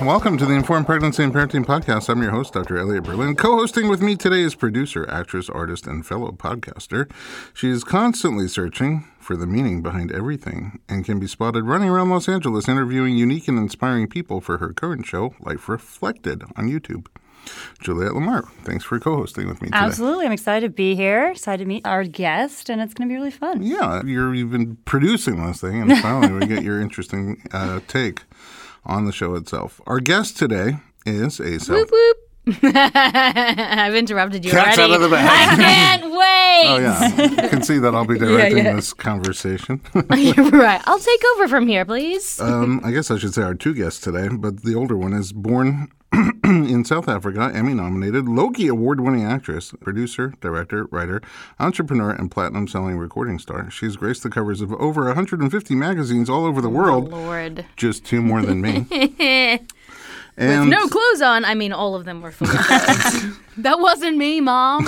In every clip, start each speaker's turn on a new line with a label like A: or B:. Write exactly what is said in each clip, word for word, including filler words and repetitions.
A: welcome to the Informed Pregnancy and Parenting Podcast. I'm your host, Doctor Elliot Berlin. Co-hosting with me today is producer, actress, artist, and fellow podcaster. She is constantly searching for the meaning behind everything and can be spotted running around Los Angeles interviewing unique and inspiring people for her current show, Life Reflected, on YouTube. Juliette Lamar, thanks for co-hosting with me today.
B: Absolutely. I'm excited to be here, excited to meet our guest, and it's going to be really fun.
A: Yeah, you're you've been producing this thing, and finally we get your interesting uh, take on the show itself. Our guest today is a self...
C: Whoop, whoop. I've interrupted you
A: Cat's
C: already.
A: out of the bag.
C: I can't wait.
A: Oh, yeah. You can see that I'll be directing
C: yeah, yeah.
A: this conversation.
C: You're right. I'll take over from here, please.
A: um, I guess I should say our two guests today, but the older one is born in South Africa, Emmy-nominated, Logie Award-winning actress, producer, director, writer, entrepreneur, and platinum-selling recording star. She's graced the covers of over one hundred fifty magazines all over the world.
C: Oh, Lord.
A: Just two more than me.
C: And with no clothes on, I mean, all of them were full of clothes. That wasn't me, Mom.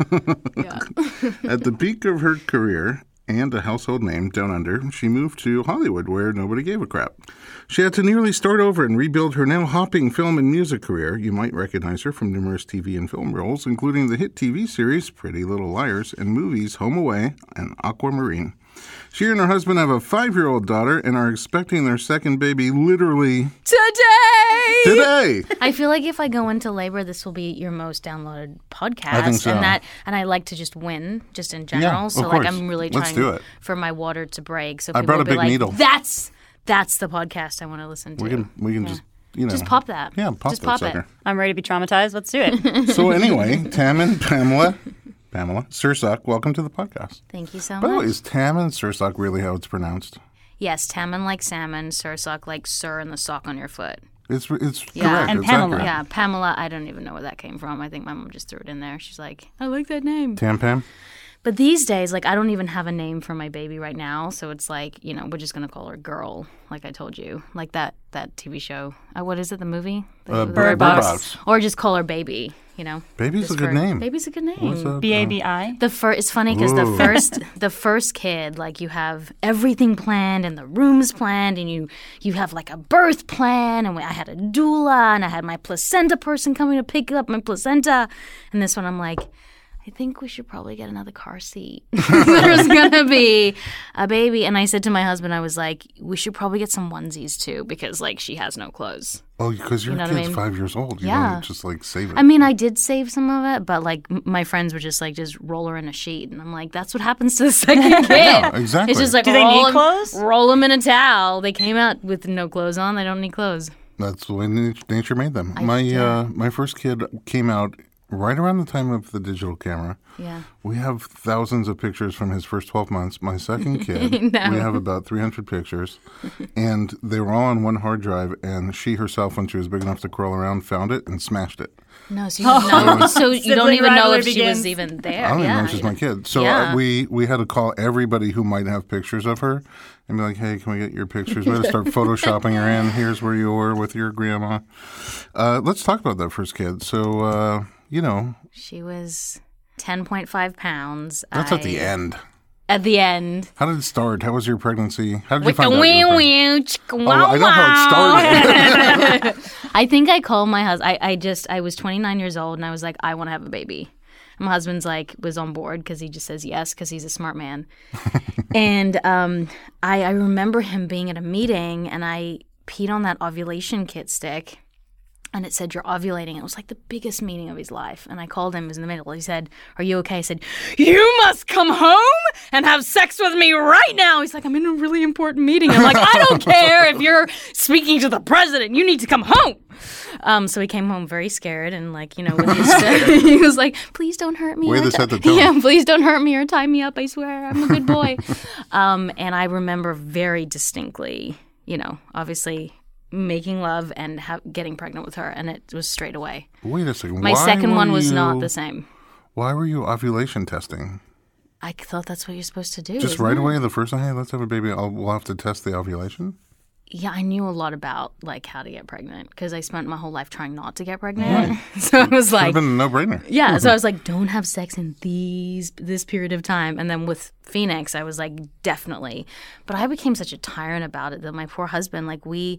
C: Yeah.
A: At the peak of her career and a household name down under, she moved to Hollywood where nobody gave a crap. She had to nearly start over and rebuild her now hopping film and music career. You might recognize her from numerous T V and film roles, including the hit T V series Pretty Little Liars and movies Home Away and Aquamarine. She and her husband have a five-year-old daughter and are expecting their second baby literally
C: Today!
A: Today!
C: I feel like if I go into labor, this will be your most downloaded podcast.
A: I think so.
C: And that, and I like to just win, just in general.
A: Yeah,
C: so
A: of
C: like
A: course.
C: I'm really
A: Let's
C: trying
A: do it.
C: for my water to break. So
A: I
C: people
A: brought a
C: will be
A: big
C: like,
A: needle.
C: That's that's the podcast I want to listen to.
A: We can we can
C: Yeah.
A: just you know
C: Just pop that.
A: Yeah, pop
C: Just
A: that
C: pop
A: sucker.
C: it.
B: I'm ready to be traumatized. Let's do it.
A: So anyway, Tam and Pamela, Pamela Sursock, welcome to the podcast.
C: Thank you so
A: By the
C: much.
A: way, is Tam and Sursock really how it's pronounced?
C: Yes, Tammin like salmon, Sursock like sir and the sock on your foot.
A: It's it's
C: Yeah.
A: correct.
B: And
A: it's
B: Pamela.
A: accurate.
C: Yeah, Pamela, I don't even know where that came from. I think my mom just threw it in there. She's like, I like that name.
A: Tam Pam?
C: But these days, like, I don't even have a name for my baby right now. So it's like, you know, we're just going to call her Girl, like I told you. Like that that T V show. Uh, what is it, the movie? The,
A: Uh,
C: the-
A: Bird
B: Box.
A: Box.
C: Or just call her Baby, you know.
A: Baby's
C: Just
A: a good
C: for-
A: name.
C: Baby's a good
A: What's
C: name.
A: that?
B: B A B I.
C: The fir- It's funny because the
A: Ooh.
C: first the first kid, like you have everything planned and the rooms planned and you you have like a birth plan and we, I had a doula and I had my placenta person coming to pick up my placenta. And this one I'm like, I think we should probably get another car seat. There's going to be a baby. And I said to my husband, I was like, we should probably get some onesies too because like she has no clothes.
A: Oh, because your
C: You know what I
A: kid's
C: mean?
A: five years old. You
C: Yeah.
A: don't just like save it.
C: I mean, I did save some of it, but like m- my friends were just like, just roll her in a sheet. And I'm like, that's what happens to the second kid.
A: Yeah, exactly.
C: It's just like,
B: Do they
C: roll
B: need
C: 'em-
B: clothes?
C: Roll them in a towel. They came out with no clothes on. They don't need clothes.
A: That's the way nat- nature made them.
C: I-
A: my
C: yeah.
A: uh, my first kid came out right around the time of the digital camera.
C: Yeah.
A: We have thousands of pictures from his first twelve months. My second kid,
C: No.
A: we have about three hundred pictures. And they were all on one hard drive. And she herself, when she was big enough to crawl around, found it and smashed it.
C: No, so you, don't know, so you don't
B: Sibling
C: even know
B: rivalry
C: if she
B: begins.
C: was even there.
A: I don't even
C: yeah.
A: know if she's my kid. So
C: Yeah.
A: uh, we, we had to call everybody who might have pictures of her and be like, hey, can we get your pictures? We had to start photoshopping her in. Here's where you were with your grandma. Uh, let's talk about that first kid. So, uh, you know,
C: She was ten point five pounds.
A: that's
C: I,
A: at the end.
C: At the end.
A: How did it start? How was your pregnancy? How did you
C: With the
A: find out? you were
C: wee
A: pregnant?
C: wee, chicka,
A: Oh,
C: wow,
A: I know how it started.
C: I think I called my husband. I, I just, I was twenty-nine years old and I was like, I want to have a baby. And my husband's like, was on board because he just says yes because he's a smart man. and um, I, I remember him being at a meeting and I peed on that ovulation kit stick. And it said, you're ovulating. It was like the biggest meeting of his life. And I called him. It was in the middle. He said, are you okay? I said, you must come home and have sex with me right now. He's like, I'm in a really important meeting. I'm like, I don't care if you're speaking to the president. You need to come home. Um, so he came home very scared and like, you know, with his, he was like, please don't hurt me.
A: Way
C: or
A: to
C: ti-
A: set the tone.
C: Yeah, please don't hurt me or tie me up. I swear. I'm a good boy. um, and I remember very distinctly, you know, obviously making love and ha- getting pregnant with her, and it was straight away.
A: Wait a second.
C: My
A: Why
C: second
A: were
C: one was
A: you-
C: not the same.
A: Why were you ovulation testing?
C: I thought that's what you're supposed to do.
A: Just
C: isn't
A: right
C: it?
A: away the first time, hey, let's have a baby. I'll, we'll have to test the ovulation?
C: Yeah, I knew a lot about like how to get pregnant because I spent my whole life trying not to get pregnant. So I was
A: Could have
C: like,
A: been a no-brainer.
C: yeah. So I was like, don't have sex in these this period of time. And then with Phoenix, I was like, definitely. But I became such a tyrant about it that my poor husband, like we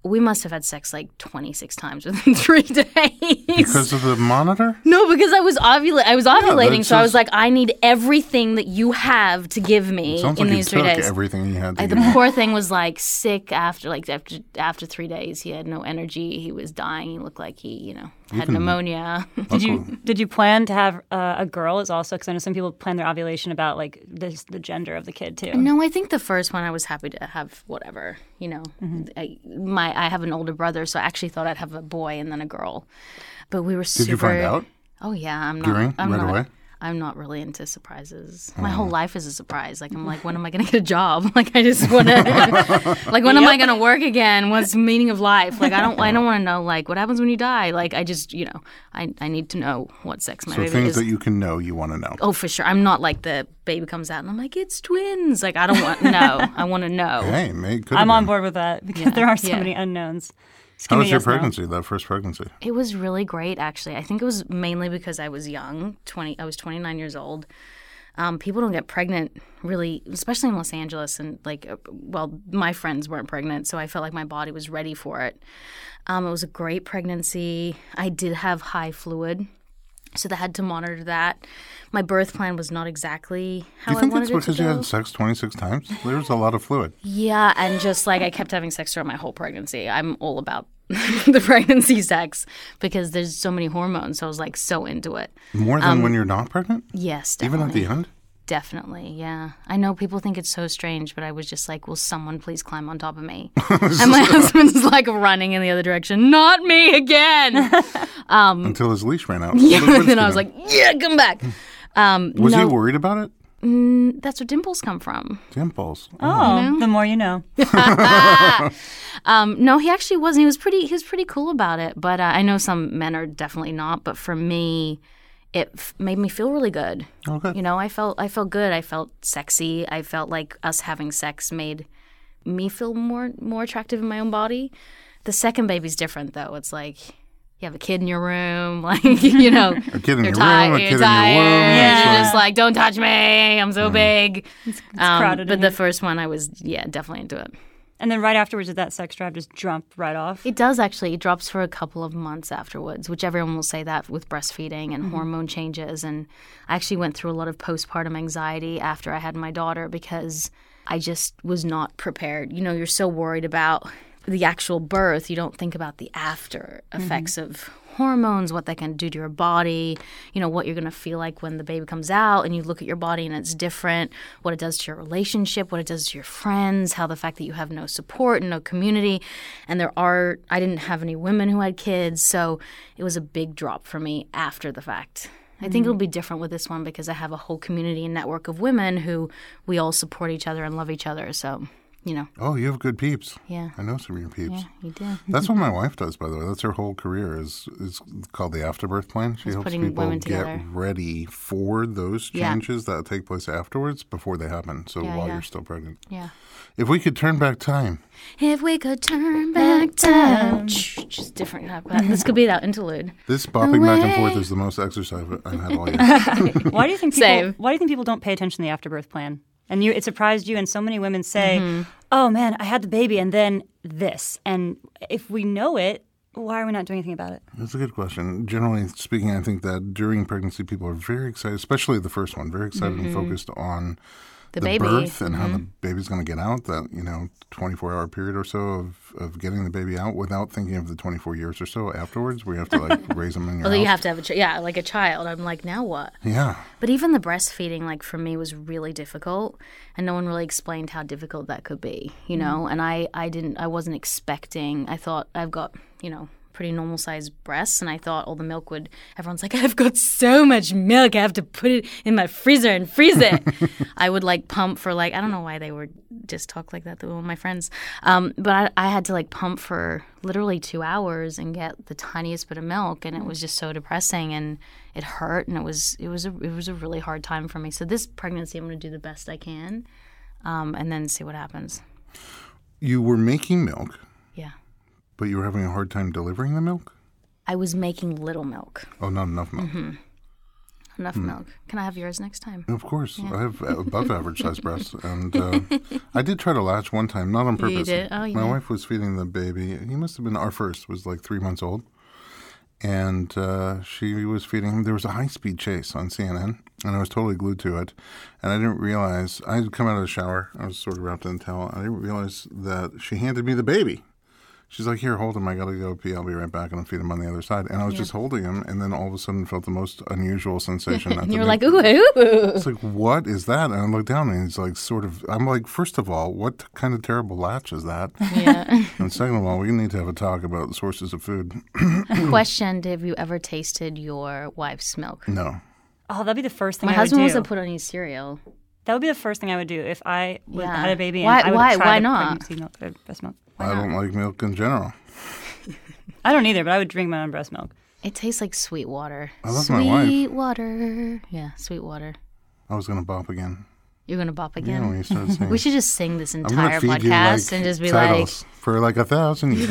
C: we must have had sex like twenty-six times within three days.
A: Because of the monitor?
C: No, because I was ovula- I was ovulating,
A: that's
C: so I was
A: just-
C: like, I need everything that you have to give me
A: Sounds
C: in
A: like
C: these
A: you
C: three
A: took
C: days.
A: everything you had to
C: I,
A: give
C: the
A: me.
C: poor thing was like sick after like after after three days. He had no energy. He was dying. He looked like he, you know, had
A: Even-
C: pneumonia.
B: Did you did you plan to have uh, a girl as also? Because I know some people plan their ovulation about like the, the gender of the kid too.
C: No, I think the first one I was happy to have whatever, you know.
B: Mm-hmm.
C: I, my I have an older brother, so I actually thought I'd have a boy and then a girl. But we were super.
A: Did you find out?
C: Oh yeah, I'm not.
A: During?
C: I'm
A: Right
C: not,
A: away?
C: I'm not really into surprises. My whole life is a surprise. Like I'm like, when am I going to get a job? Like I just want to. Like when am I going to work again? What's the meaning of life? Like I don't. I don't want to know. Like what happens when you die? Like I just, you know, I I need to know what sex my
A: So
C: baby
A: things
C: is.
A: that you can know, you want to know.
C: Oh, for sure. I'm not like the baby comes out and I'm like, it's twins. Like I don't want. No, I want to know.
A: Hey, may could
B: I'm
A: have
B: on
A: been.
B: board with that because
C: Yeah,
B: there are so
C: yeah.
B: many unknowns. Just
A: How
B: give
A: was
B: me
A: your
B: yes, no.
A: pregnancy, that first pregnancy?
C: It was really great, actually. I think it was mainly because I was young. Twenty. I was twenty-nine years old. Um, people don't get pregnant really, especially in Los Angeles, and like, uh, well, my friends weren't pregnant, so I felt like my body was ready for it. Um, it was a great pregnancy. I did have high fluid, so they had to monitor that. My birth plan was not exactly how
A: Do you think
C: I
A: that's
C: wanted it to
A: because you
C: go.
A: had sex twenty-six times? There was a lot of fluid.
C: Yeah, and just like I kept having sex throughout my whole pregnancy. I'm all about the pregnancy sex because there's so many hormones. So I was like so into it.
A: More than when you're not pregnant?
C: Yes,
A: Even
C: definitely.
A: at the end?
C: Definitely, yeah. I know people think it's so strange, but I was just like, will someone please climb on top of me? And my husband's like running in the other direction. Not me again.
A: Until his leash ran out.
C: Yeah,
A: Look what
C: and then
A: it's
C: I was
A: doing.
C: like, yeah, come back. Um,
A: Was
C: no,
A: he worried about it?
C: that's where dimples come from.
A: Dimples.
B: Oh, the more you know.
C: Um, no, he actually wasn't. He was pretty. He was pretty cool about it. But uh, I know some men are definitely not. But for me, it f- made me feel really good.
A: Okay.
C: You know, I felt I felt good. I felt sexy. I felt like us having sex made me feel more more attractive in my own body. The second baby's different, though. It's like you have a kid in your room, like you know,
A: A kid in
C: you're
A: your
C: tired,
A: room, a
C: you're
A: kid
C: tired.
A: in your womb.
C: Yeah,
A: It's
C: you're
A: like-
C: just like, don't touch me. I'm so big.
B: It's
C: Um,
B: crowded
C: but
B: in
C: the
B: here.
C: first one, I was yeah, definitely into it.
B: And then right afterwards, did that sex drive just jump right off?
C: It does actually. It drops for a couple of months afterwards, which everyone will say that with breastfeeding and hormone changes. And I actually went through a lot of postpartum anxiety after I had my daughter because I just was not prepared. You know, you're so worried about the actual birth, you don't think about the after effects of hormones, what that can do to your body, you know, what you're going to feel like when the baby comes out and you look at your body and it's different, what it does to your relationship, what it does to your friends, how the fact that you have no support and no community. And there are, I didn't have any women who had kids, so it was a big drop for me after the fact. I think it'll be different with this one because I have a whole community and network of women who we all support each other and love each other. So, you know,
A: Oh, you have good peeps.
C: yeah,
A: I know some of your peeps.
C: yeah, you do.
A: That's what my wife does, by the way. That's her whole career is is called the afterbirth plan. She
C: Just
A: helps
C: putting
A: people
C: women
A: get
C: together.
A: ready for those
C: Yeah.
A: changes that take place afterwards before they happen. So
C: Yeah,
A: while
C: yeah.
A: you're still pregnant.
C: Yeah.
A: If we could turn back time,
C: If we could turn back time. Just different. This could be that interlude.
A: this bopping back and forth is the most exercise I've had all year.
B: Why do you think people,
C: Same.
B: Why do you think people don't pay attention to the afterbirth plan? And you, it surprised you, and so many women say,
C: Mm-hmm.
B: "Oh man, I had the baby, and then this." And if we know it, why are we not doing anything about it?
A: That's a good question. Generally speaking, I think that during pregnancy, people are very excited, especially the first one, very excited and focused on
C: The,
A: the
C: baby.
A: birth and how the baby's going to get out, that, you know, twenty-four hour period or so of, of getting the baby out without thinking of the twenty-four years or so afterwards where you have to, like, raise them in your
C: Although you
A: house.
C: have to have a ch- yeah, like a child. I'm like, now what?
A: Yeah.
C: But even the breastfeeding, like for me, was really difficult, and no one really explained how difficult that could be, you know. And I, I didn't, I wasn't expecting. I thought I've got, you know, pretty normal sized breasts, and I thought all the milk would. Everyone's like, I've got so much milk, I have to put it in my freezer and freeze it. I would like pump for like I don't know why they would just talk like that to all my friends, um, but I, I had to like pump for literally two hours and get the tiniest bit of milk, and it was just so depressing, and it hurt, and it was it was a it was a really hard time for me. So this pregnancy, I'm going to do the best I can, um, and then see what happens.
A: You were making milk,
C: Yeah,
A: but you were having a hard time delivering the milk?
C: I was making little milk.
A: Oh, not enough milk.
C: Enough milk. Can I have yours next time?
A: Of course. Yeah. I have above average size breasts. And uh, I did try to latch one time, not on purpose.
C: You did? Oh, you
A: My
C: did.
A: wife was feeding the baby. He must have been our first, was like three months old. And uh, she was feeding him. There was a high-speed chase on C N N, and I was totally glued to it. And I didn't realize, I had come out of the shower. I was sort of wrapped in a towel. I didn't realize that she handed me the baby. She's like, here, hold him. I got to go pee. I'll be right back. And I'll feed him on the other side. And I was yeah. just holding him. And then all of a sudden felt the most unusual sensation.
C: And you were like, ooh, ooh.
A: It's like, what is that? And I look down and he's like, sort of, I'm like, first of all, what kind of terrible latch is that?
C: Yeah.
A: And second of all, we need to have a talk about sources of food.
C: Question, have you ever tasted your wife's milk?
A: No.
B: Oh, that'd be the first thing
C: My
B: I would
C: husband
B: do.
C: wants to put on his cereal.
B: That would be the first thing I would do if I would,
C: Yeah.
B: had a baby.
C: Why-
B: And I would
C: why-
B: try
C: why
B: the
C: not?
B: pregnancy milk, or breast milk.
A: I don't like milk in general.
B: I don't either, but I would drink my own breast milk.
C: It tastes like sweet water.
A: I love
C: sweet
A: my wife.
C: Sweet water. Yeah, sweet water.
A: I was going to bop again.
C: You're going to bop
A: Yeah,
C: again?
A: when you started singing.
C: We should just sing this
A: I'm gonna
C: entire
A: feed you,
C: podcast
A: like,
C: and just be
A: titles
C: like...
A: for like a thousand years.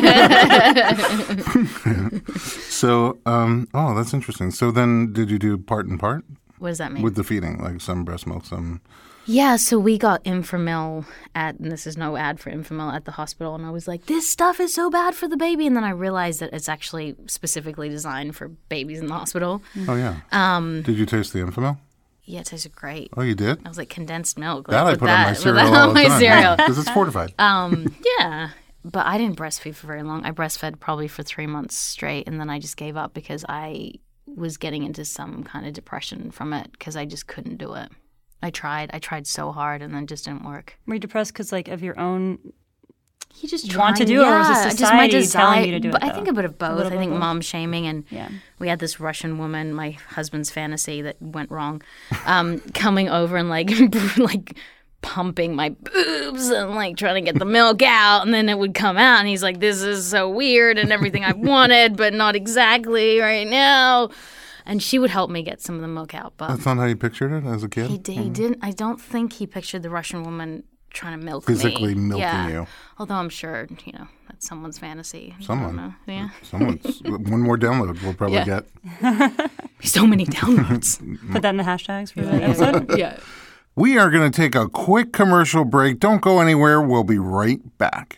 A: So, um, oh, that's interesting. So then did you do part and part?
C: What does that mean?
A: With the feeding, like some breast milk, some...
C: Yeah, so we got Infamil at, and this is no ad for Infamil, at the hospital, and I was like, this stuff is so bad for the baby. And then I realized that it's actually specifically designed for babies in the hospital.
A: Oh, yeah.
C: Um,
A: Did you taste the Infamil?
C: yeah, it tasted great.
A: Oh, you did?
C: I was like, condensed milk.
A: That
C: like,
A: I
C: with
A: put
C: that,
A: on my
C: with
A: cereal
C: that
A: all
C: on
A: the
C: my
A: time.
C: cereal.
A: Because it's fortified.
C: Um, yeah, but I didn't breastfeed for very long. I breastfed probably for three months straight, and then I just gave up because I was getting into some kind of depression from it because I just couldn't do it. I tried. I tried so hard, and then it just didn't work.
B: Were you depressed because like of your own?
C: You just
B: want to
C: trying-
B: do it, or was it
C: yeah, just my
B: society
C: desire.
B: telling you to do it,
C: But I
B: though?
C: think a bit of both.
B: little
C: I think
B: bit of
C: mom shaming, and
B: Yeah.
C: we had this Russian woman, my husband's fantasy that went wrong, um, coming over and like like pumping my boobs and like trying to get the milk out, and then it would come out, and he's like, "This is so weird and everything I wanted, but not exactly right now." And she would help me get some of the milk out, but
A: That's not how you pictured it as a kid?
C: he, d- he didn't. I don't think he pictured the Russian woman trying to milk
A: Physically
C: me.
A: milking
C: yeah.
A: you.
C: Although I'm sure, you know, that's someone's fantasy. I
A: Someone.
C: don't know. Yeah.
A: Someone's, one more download we'll probably
C: Yeah.
A: get.
C: So many downloads.
B: Put that in the hashtags for the episode.
C: yeah.
A: We are going to take a quick commercial break. Don't go anywhere. We'll be right back.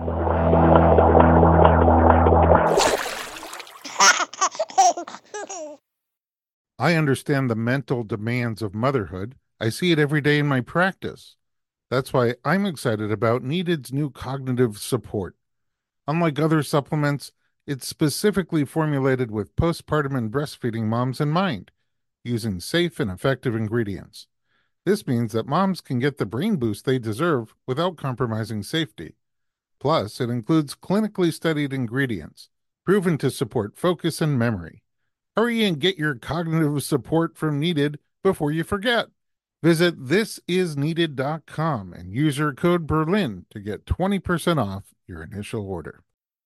A: I understand the mental demands of motherhood. I see it every day in my practice. That's why I'm excited about Needed's new cognitive support. Unlike other supplements, it's specifically formulated with postpartum and breastfeeding moms in mind, using safe and effective ingredients. This means that moms can get the brain boost they deserve without compromising safety. Plus, it includes clinically studied ingredients, proven to support focus and memory. Hurry and get your cognitive support from Needed before you forget. Visit this is needed dot com and use your code Berlin to get twenty percent off your initial order.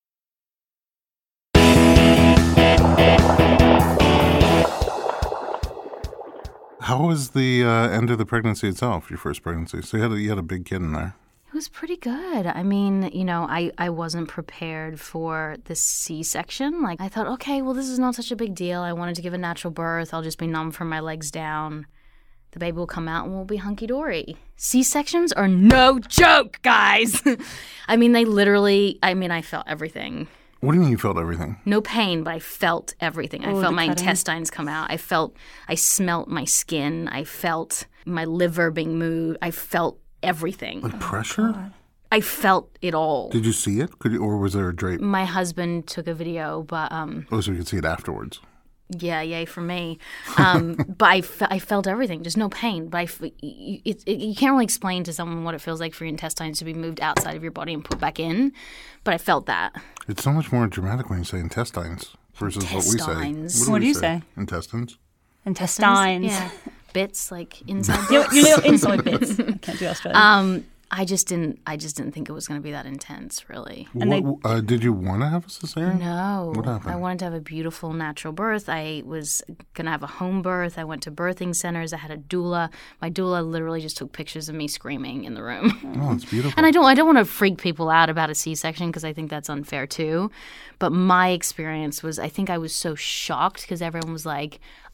A: How was the uh, end of the pregnancy itself, your first pregnancy? So you had a, you had a big kid in there.
C: It was pretty good. I mean, you know, I, I wasn't prepared for the C-section. Like, I thought, okay, well, this is not such a big deal. I wanted to give a natural birth. I'll just be numb from my legs down. The baby will come out and we'll be hunky-dory. C-sections are no joke, guys. I mean, they literally, I mean, I felt everything.
A: What do you mean you felt everything?
C: No pain, but I felt everything. I
B: Oh,
C: felt
B: the
C: my
B: cutting.
C: intestines come out. I felt, I smelt my skin. I felt my liver being moved. I felt everything.
A: Like pressure?
C: I felt it all.
A: Did you see it? Could you, or was there a drape?
C: My husband took a video, but um,
A: Oh, so you could see it afterwards.
C: yeah, yay for me. Um, but I, fe- I felt everything, just no pain. But I f- you, it, it, you can't really explain to someone what it feels like for your intestines to be moved outside of your body and put back in. But I felt that.
A: It's so much more dramatic when you say intestines versus what we say.
C: Intestines.
B: What
A: we
B: do you say?
A: Intestines.
B: Intestines.
C: Yeah, bits like inside.
B: You,
C: bits.
B: you know, inside bits. I can't do Australian.
C: Um, I just didn't. I just didn't think it was going to be that intense, really.
B: And they-
A: What, uh, did you want to have a cesarean?
C: No,
A: What happened?
C: I wanted to have a beautiful natural birth. I was going to have a home birth. I went to birthing centers. I had a doula. My doula literally just took pictures of me screaming in the room.
A: Oh, it's beautiful.
C: And I don't. I don't want to freak people out about a C-section because I think that's unfair too. But my experience was, I think I was so shocked because everyone was like,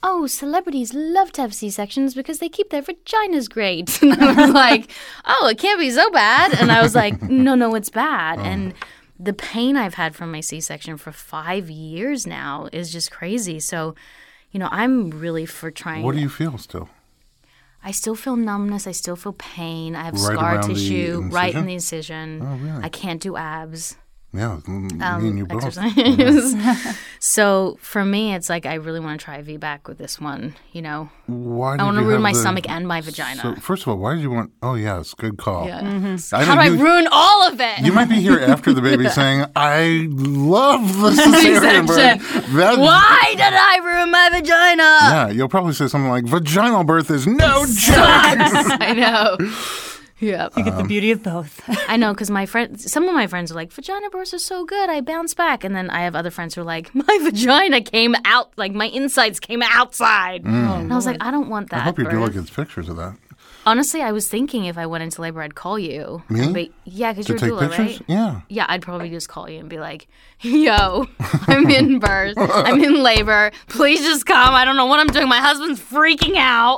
C: oh, celebrities love to have C-sections because they keep their vaginas great. And I was like, oh, it can't be so bad. And I was like, no, no, it's bad. Oh. And the pain I've had from my C-section for five years now is just crazy. So, you know, I'm really for trying.
A: What do you feel still?
C: I still feel numbness. I still feel pain. I have
A: right
C: scar tissue right in the incision.
A: Oh, really?
C: I can't do abs.
A: Yeah, me
C: um,
A: and you both.
C: Exercise. So for me, it's like I really want to try a V BAC with this one. You know,
A: why did
C: I want to
A: you
C: ruin
A: have
C: my
A: the,
C: stomach and my vagina.
A: So first of all, why did you want? Oh, yes, good call.
C: Yeah.
B: Mm-hmm.
A: I
C: How do
A: you,
C: I ruin all of it?
A: You might be here after the baby saying, "I love the cesarean birth." That,
C: why did I ruin my vagina?
A: Yeah, you'll probably say something like, "Vaginal birth is no joke."
C: I know. Yeah,
B: you get the beauty of both.
C: I know, because my friend, some of my friends are like, vagina births are so good, I bounce back. And then I have other friends who are like, my vagina came out, like my insides came outside. Mm. And I was like, I don't want that.
A: I hope your
C: birth.
A: doula gets pictures of that.
C: Honestly, I was thinking if I went into labor, I'd call you.
A: Me?
C: But, yeah, because
A: to
C: you're
A: take
C: a doula,
A: pictures?
C: right?
A: Yeah.
C: Yeah, I'd probably just call you and be like, yo, I'm in birth. I'm in labor. Please just come. I don't know what I'm doing. My husband's freaking out.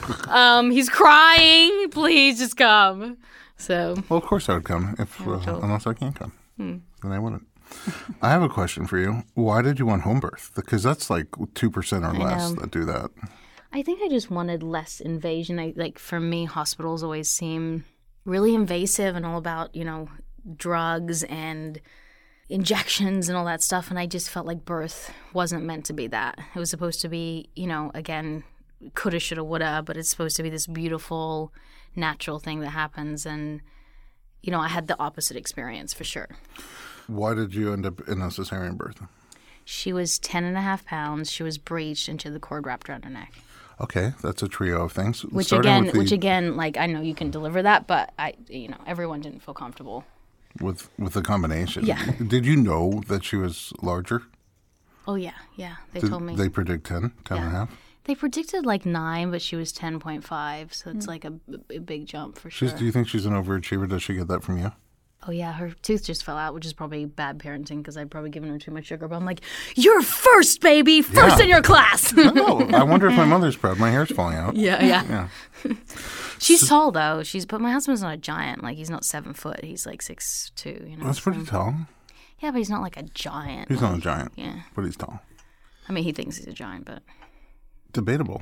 C: Um, he's crying. Please just come. So.
A: Well, of course I would come, if uh, unless I can't come. Hmm. Then I wouldn't. I have a question for you. Why did you want home birth? Because that's like two percent or less that do that.
C: I think I just wanted less invasion. I, like, for me, hospitals always seem really invasive and all about, you know, drugs and injections and all that stuff. And I just felt like birth wasn't meant to be that. It was supposed to be, you know, again, coulda, shoulda, woulda, but it's supposed to be this beautiful, natural thing that happens. And, you know, I had the opposite experience for sure. Why
A: did you end up in a cesarean birth?
C: She was ten and a half pounds. She was breached and she had the cord wrapped around her neck.
A: Okay, that's a trio of things.
C: Which
A: Starting
C: again,
A: with the,
C: which again, like I know you can deliver that, but I, you know, everyone didn't feel comfortable
A: with with the combination.
C: Yeah.
A: Did you know that she was larger?
C: Oh yeah, yeah. They
A: Did
C: told me.
A: They predict ten, ten
C: yeah.
A: and a half.
C: They predicted like nine, but she was ten point five, so it's mm. like a, a big jump for sure.
A: She's, do you think she's an overachiever? Does she get that from you?
C: Oh, yeah, her tooth just fell out, which is probably bad parenting because I'd probably given her too much sugar. But I'm like, you're first, baby, first yeah. in your class.
A: Oh, I wonder if my mother's proud. My hair's falling out.
C: Yeah, yeah. yeah. She's so, tall, though. She's But my husband's not a giant. Like, he's not seven foot. He's like six two, you know.
A: That's
C: so.
A: pretty tall.
C: Yeah, but he's not like a giant.
A: He's
C: like,
A: not a giant.
C: Yeah.
A: But he's tall.
C: I mean, he thinks he's a giant, but.
A: Debatable.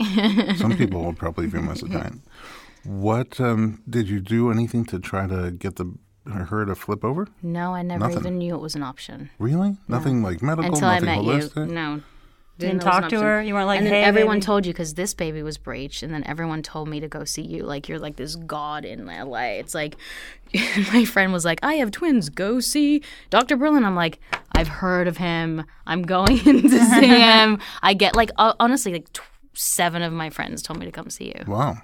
A: Some people will probably view him as a giant. What, um, did you do anything to try to get the her to flip over?
C: No, I never
A: nothing.
C: even knew it was an option.
A: Really? No. Nothing like medical,
C: Until
A: nothing
C: I met
A: holistic?
C: you. No.
B: Didn't, didn't talk to her? You weren't like,
C: and then
B: hey,
C: everyone
B: baby.
C: told you because this baby was breached, and then everyone told me to go see you. Like, you're like this god in L A. It's like, my friend was like, I have twins. Go see Doctor Berlin. I'm like, I've heard of him. I'm going in to see him. I get like, uh, honestly, like tw- seven of my friends told me to come see you.
A: Wow.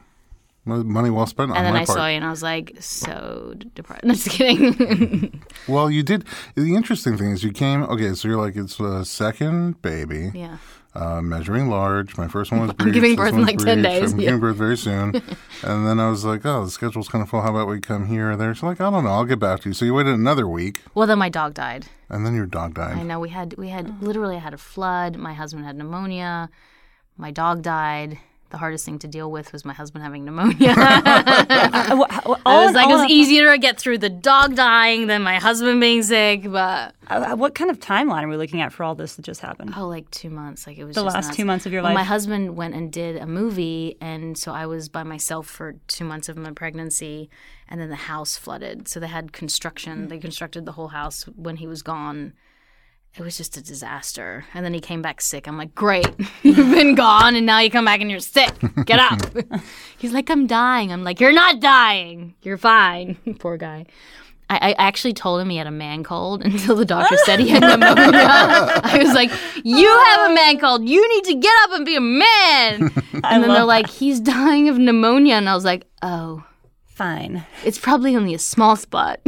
A: Money well spent on
C: and then
A: my
C: I
A: part.
C: saw you and I was like, so depressed. No, just kidding.
A: Well, you did. The interesting thing is you came, okay, so you're like, it's a second baby.
C: Yeah.
A: Uh, measuring large. My first one was breached.
C: I'm giving birth in like
A: breached.
C: ten days.
A: I'm
C: yeah.
A: giving birth very soon. And then I was like, oh, the schedule's kind of full. How about we come here or there? She's like, I don't know. I'll get back to you. So you waited another week.
C: Well, then my dog died.
A: And then your dog died.
C: I know. We had, we had literally I had a flood. My husband had pneumonia. My dog died. The hardest thing to deal with was my husband having pneumonia. I was like, it was easier to get through the dog dying than my husband being sick. But
B: uh, what kind of timeline are we looking at for all this that just happened?
C: Oh, like two months. Like it was
B: the
C: just
B: last
C: nuts.
B: two months of your
C: well,
B: life.
C: My husband went and did a movie, and so I was by myself for two months of my pregnancy, and then the house flooded. So they had construction. Mm-hmm. They constructed the whole house when he was gone. It was just a disaster. And then he came back sick. I'm like, great. You've been gone, and now you come back and you're sick. Get up. He's like, I'm dying. I'm like, you're not dying. You're fine. Poor guy. I, I actually told him he had a man cold until the doctor said he had pneumonia. I was like, you have a man cold. You need to get up and be a man. And then they're like, he's dying of pneumonia. And I was like, oh.
B: Fine.
C: It's probably only a small spot.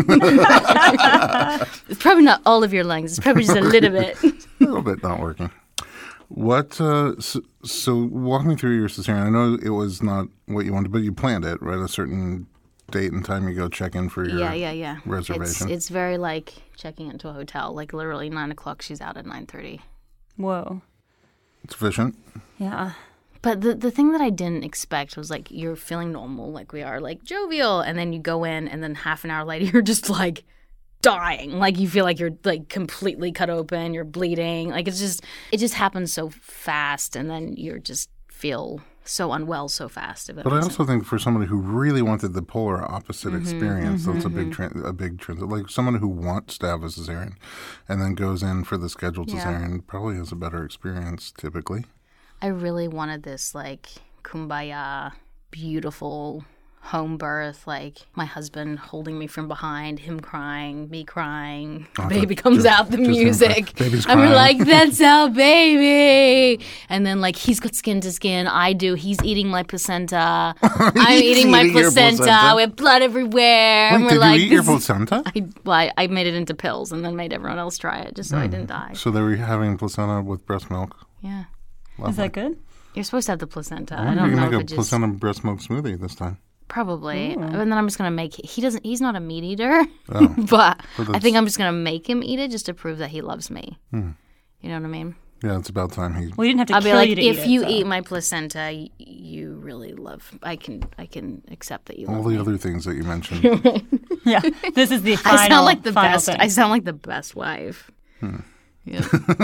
C: It's probably not all of your lungs. It's probably just a little bit.
A: A little bit not working. What, uh, so, so walk me through your cesarean. I know it was not what you wanted, but you planned it, right? A certain date and time you go check in for your
C: yeah, yeah, yeah.
A: reservation.
C: It's, it's very like checking into a hotel. Like literally nine o'clock, she's out at nine thirty.
B: Whoa.
A: Sufficient.
B: Yeah.
C: But the the thing that I didn't expect was like you're feeling normal, like we are, like jovial, and then you go in, and then half an hour later you're just like dying, like you feel like you're like completely cut open, you're bleeding, like it's just it just happens so fast, and then you're just feel so unwell so fast. If that
A: But I
C: makes
A: also think for somebody who really wanted the polar opposite
C: Mm-hmm,
A: experience, that's a big tran a big trend. Like someone who wants to have a cesarean and then goes in for the scheduled
C: Yeah.
A: cesarean probably has a better experience typically.
C: I really wanted this like kumbaya, beautiful home birth, like my husband holding me from behind, him crying, me crying,
A: Oh,
C: baby
A: just-
C: comes
A: just-
C: out, the
A: just him
C: music.
A: crying. Baby's
C: And we're
A: crying.
C: like, that's our baby. And then like he's got skin to skin, I do. He's eating my placenta. I'm
A: He's
C: eating my
A: eating your
C: placenta
A: placenta?
C: with blood everywhere.
A: Wait,
C: and we're
A: did
C: like,
A: you eat your
C: this is-
A: placenta?
C: I, well, I, I made it into pills and then made everyone else try it just so I didn't die.
A: So they were having placenta with breast milk.
C: Yeah.
B: Is that good?
C: You're supposed to have the placenta.
A: I
C: I
A: wonder
C: don't
A: if you
C: know
A: can
C: if
A: make
C: it
A: a
C: just...
A: placenta breast milk smoothie this time.
C: Probably. And then I'm just going to make he doesn't he's not a meat eater.
A: Oh.
C: but I
A: that's-
C: think I'm just going to make him eat it just to prove that he loves me.
A: Hmm.
C: You know what I mean?
A: Yeah, it's about time he.
B: Well, you didn't have to
C: I'll be
B: kill
C: like
B: you to
C: if
B: eat
C: you
B: it, so.
C: eat my placenta, y- you really love I can I can accept that you
A: All
C: love
A: the
C: me.
A: other things that you mentioned.
B: Yeah. This is the final
C: I sound like the
B: final
C: best.
B: thing.
C: I sound like the best wife. Yeah.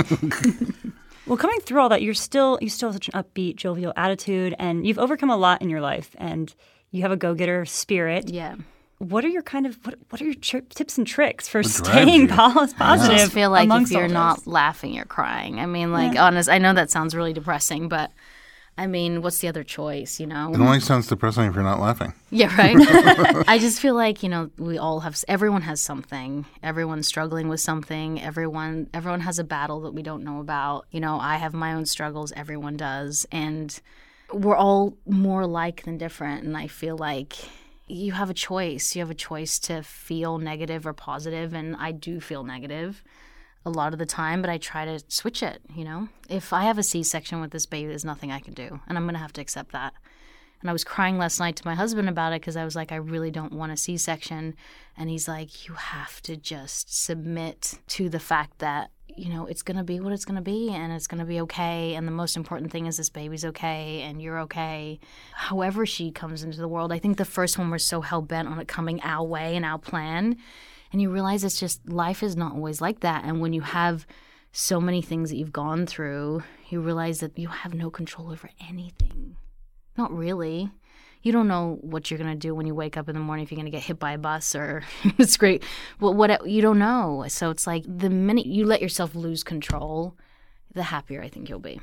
B: Well, coming through all that, you're still you still have such an upbeat, jovial attitude, and you've overcome a lot in your life, and you have a go-getter spirit.
C: yeah.
B: What are your kind of what, what are your tri- tips and tricks for
A: drives
B: staying
A: you?
B: pos-
C: I
B: positive?
C: just feel like if
B: amongst
C: you're
B: all
C: not
B: this?
C: laughing, you're crying. I mean, like, honest, I know that sounds really depressing, but I mean, what's the other choice, you know?
A: It only sounds depressing if you're not laughing.
C: Yeah, right. I just feel like, you know, we all have, everyone has something. Everyone's struggling with something. Everyone, everyone has a battle that we don't know about. You know, I have my own struggles. Everyone does. And we're all more alike than different. And I feel like you have a choice. You have a choice to feel negative or positive, and I do feel negative a lot of the time, but I try to switch it, you know? If I have a C-section with this baby, there's nothing I can do, and I'm going to have to accept that. And I was crying last night to my husband about it because I was like, I really don't want a C-section. And he's like, you have to just submit to the fact that, you know, it's going to be what it's going to be, and it's going to be okay. And the most important thing is this baby's okay and you're okay. However she comes into the world, I think the first one we're so hell-bent on it coming our way and our plan. And you realize it's just life is not always like that. And when you have so many things that you've gone through, you realize that you have no control over anything. Not really. You don't know what you're going to do when you wake up in the morning, if you're going to get hit by a bus or it's great. Well, what you don't know. So it's like the minute you let yourself lose control, the happier I think you'll be.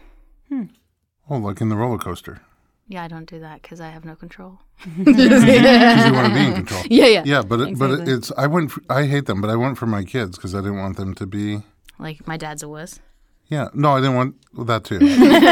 A: Oh, like in the roller coaster.
C: Yeah, I don't do that because I have no control.
A: Because you want to be in control.
C: Yeah, yeah.
A: Yeah, but it, but it,
B: Exactly.
A: it's I went for, I hate them, but I went for my kids because I didn't want them to be.
C: Like my dad's a wuss.
A: Yeah, no, I didn't want well, that too.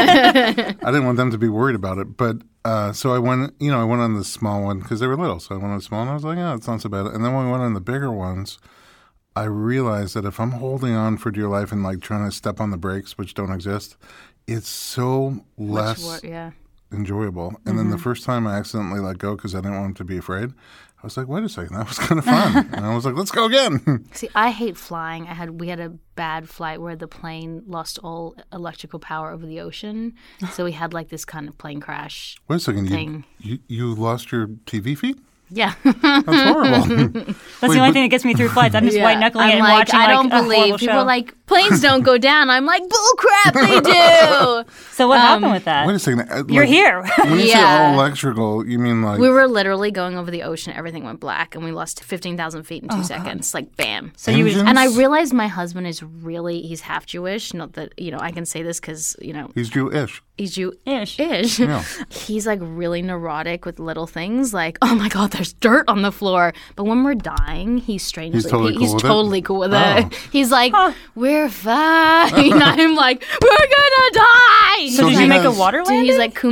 A: I didn't want them to be worried about it, but uh, so I went. You know, I went on the small one because they were little, so I went on the small, and I was like, "Yeah, it's not so bad." And then when we went on the bigger ones, I realized that if I'm holding on for dear life and like trying to step on the brakes, which don't exist, it's so less
C: Much wor- yeah.
A: enjoyable. And then the first time I accidentally let go because I didn't want him to be afraid, I was like, wait a second, that was kind of fun. And I was like, let's go again.
C: See, I hate flying. I had we had a bad flight where the plane lost all electrical power over the ocean, so we had like this kind of plane crash.
A: Wait a second, you,
C: Thing.
A: you you lost your T V feed?
C: Yeah,
A: That's horrible.
B: That's
A: Wait,
B: the only
A: but-
B: thing that gets me through flights. I'm just
C: Yeah.
B: white knuckling
C: I'm
B: it and
C: like,
B: watching
C: I
B: like,
C: don't
B: a horrible
C: believe people
B: show.
C: are like planes don't go down. I'm like, bull crap, they do.
B: So what happened with that?
A: Wait a second. uh,
B: You're
A: like,
B: here.
A: When you say
C: Yeah.
A: all electrical, you mean like
C: We were literally going over the ocean. Everything went black, and we lost fifteen thousand feet in two seconds. Like, bam.
B: So you would
A: engines?
C: And I realized my husband is really, he's half Jewish. Not that, you know, I can say this because, you know,
A: He's Jewish.
C: he's Jew
B: ish.
C: ish.
A: Yeah.
C: He's like really neurotic with little things like, oh my God, there's dirt on the floor. But when we're dying, he's strangely,
A: He's totally
C: he-
A: cool
C: he's
A: with it?
C: totally cool with
A: Oh.
C: it. He's like, we're fine. I'm like, we're gonna die.
B: So did
A: he
B: you make a
A: has-
B: water
C: Dude,
B: landing?
C: he's like,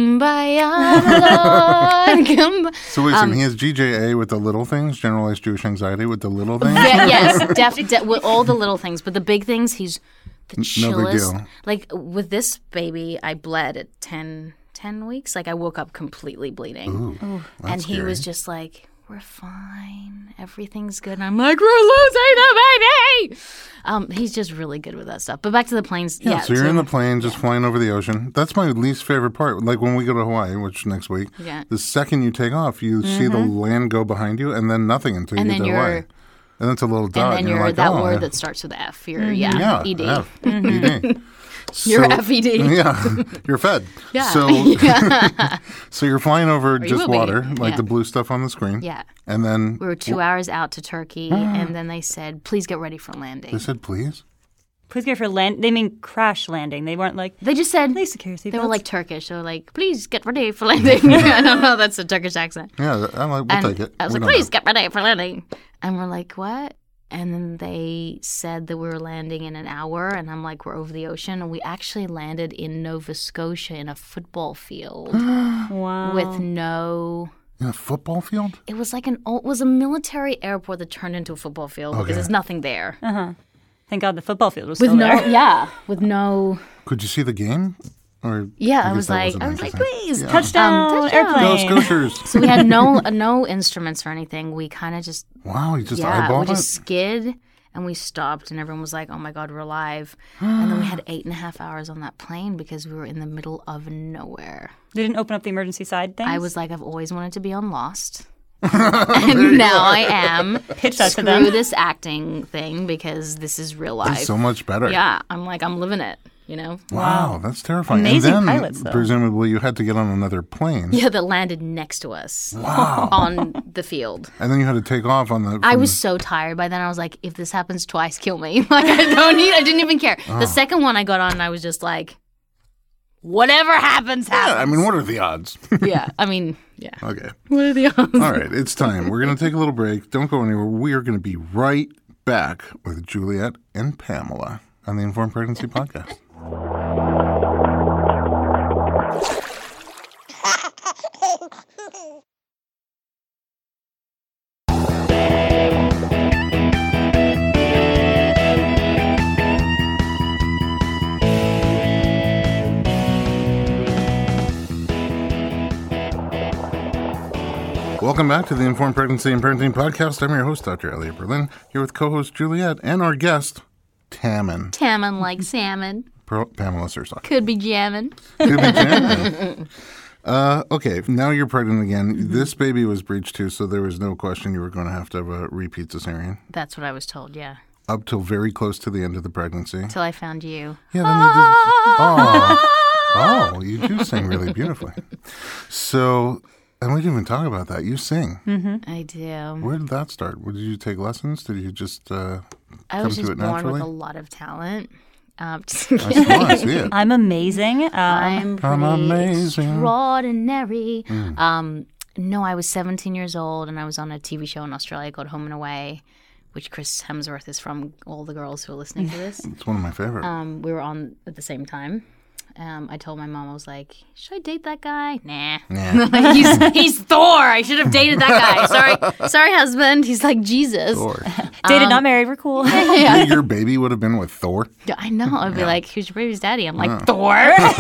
C: kumbaya, Lord, kumba-"
A: So wait a
C: Um,
A: second, he has G J A with the little things, generalized Jewish anxiety with the little things?
C: Yeah, yes, def, de- with all the little things, but the big things, he's the
A: no big
C: chillest.
A: deal.
C: Like with this baby, I bled at ten, ten weeks. Like I woke up completely bleeding,
A: Ooh,
C: and
A: that's
C: he was
A: scary.
C: just like, we're fine. Everything's good. And I'm like, we're losing the baby. Um, he's just really good with that stuff. But back to the planes.
A: Yeah,
C: Yeah.
A: so you're
C: so-
A: in the plane just flying over the ocean. That's my least favorite part. Like when we go to Hawaii, which next week,
C: Yeah.
A: the second you take off, you see the land go behind you and then nothing until
C: And
A: you get
C: then
A: to
C: you're-
A: Hawaii. And it's a little dot.
C: And then
A: and
C: you're,
A: you're like,
C: that
A: oh,
C: word
A: yeah.
C: that starts with F. You're, yeah,
A: Yeah,
C: E D.
A: F, E D.
C: You're
A: So-
C: F E D.
A: Yeah, you're fed.
C: Yeah.
A: So, so you're flying over
C: you
A: just
C: will be.
A: water, like
C: Yeah.
A: the blue stuff on the screen.
C: Yeah.
A: And then
C: We were two hours out to Turkey, and then they said, please get ready for
A: they
C: landing.
A: said, please.
B: Please go for land. They mean crash landing. They weren't like,
C: They just said,
B: please secure your seatbelts.
C: they were like Turkish. They were like, please get ready for landing. I don't know, that's a Turkish accent.
A: Yeah, I'm like, we'll
C: And
A: take it.
C: I was
A: We
C: like,
A: don't
C: please
A: know.
C: get ready for landing. And we're like, what? And then they said that we were landing in an hour, and I'm like, we're over the ocean. And we actually landed in Nova Scotia in a football field
B: wow.
C: with no.
A: In a football field?
C: It was like an old, it was a military airport that turned into a football field because
A: Okay.
C: there's nothing there.
B: Thank God the football field was
C: With
B: still
C: no,
B: there.
C: yeah, with no.
A: Could you see the game? Or
C: Yeah, I
A: guess
C: was
A: that
C: like,
A: wasn't
C: I was like,
A: interesting.
C: please,
A: Yeah.
B: Touchdown,
C: Um, touchdown.
A: Go
B: airplane.
A: Scotiers.
C: So we had no no instruments or anything. We kind of just
A: Wow, you just
C: yeah, we
A: eyeballed
C: just
A: it?
C: skid and we stopped, and everyone was like, "Oh my God, we're alive!" And then we had eight and a half hours on that plane because we were in the middle of nowhere.
B: They didn't open up the emergency side things.
C: I was like, I've always wanted to be on Lost, and now I am.
B: pitch that to
C: Screw
B: them.
C: this acting thing because this is real life.
A: That's so much better.
C: Yeah, I'm like, I'm living it. You know.
A: Wow, that's terrifying.
B: Amazing
A: and then,
B: pilots, though.
A: presumably, you had to get on another plane.
C: Yeah, that landed next to us
A: Wow.
C: on the field.
A: And then you had to take off on the.
C: I
A: from
C: was so tired by then. I was like, if this happens twice, kill me. Like, I don't need, I didn't even care.
A: Oh.
C: The second one I got on, and I was just like, whatever happens,
A: the- Yeah, I
C: happens.
A: mean, what are the odds?
C: Yeah, I mean, yeah.
A: Okay.
C: What are the odds?
A: All right, it's time. We're going to take a little break. Don't go anywhere. We are going to be right back with Juliet and Pamela on the Informed Pregnancy Podcast. Welcome back to the Informed Pregnancy and Parenting Podcast. I'm your host, Doctor Elliot Berlin, here with co-host Juliet and our guest, Tammin.
C: Tammin like salmon.
A: Per- Pamela Sursock.
C: Could be jamming.
A: Could be Tammin. Uh, okay, now you're pregnant again. This baby was breech too, so there was no question you were going to have to have a repeat cesarean
C: That's what I was told, yeah.
A: up till very close to the end of the pregnancy.
C: Till I found you.
A: Yeah, then you just oh, oh, you do sing really beautifully. So, and we didn't even talk about that. You sing.
C: I do.
A: Where did that start? Did you take lessons? Did you just uh,
C: I
A: come
C: was
A: to
C: just
A: it
C: born
A: naturally?
C: with a lot of talent. Um, just
A: I see, I see it.
B: I'm amazing. Um,
C: I'm pretty
A: I'm amazing.
C: extraordinary.
A: Mm.
C: Um, no, I was seventeen years old, and I was on a T V show in Australia called Home and Away, which Chris Hemsworth is from. All the girls who are listening to this,
A: It's one of my favorite.
C: um, we were on at the same time. Um, I told my mom, I was like, "Should I date that guy?" Nah,
A: Yeah.
C: he's he's Thor. I should have dated that guy. Sorry, sorry, husband. He's like Jesus.
A: Thor.
B: dated,
C: um,
B: not married. We're cool.
A: Your- Your baby would have been with Thor.
C: Yeah, I know. I'd be like, "Who's your baby's daddy?" I'm like, "Thor."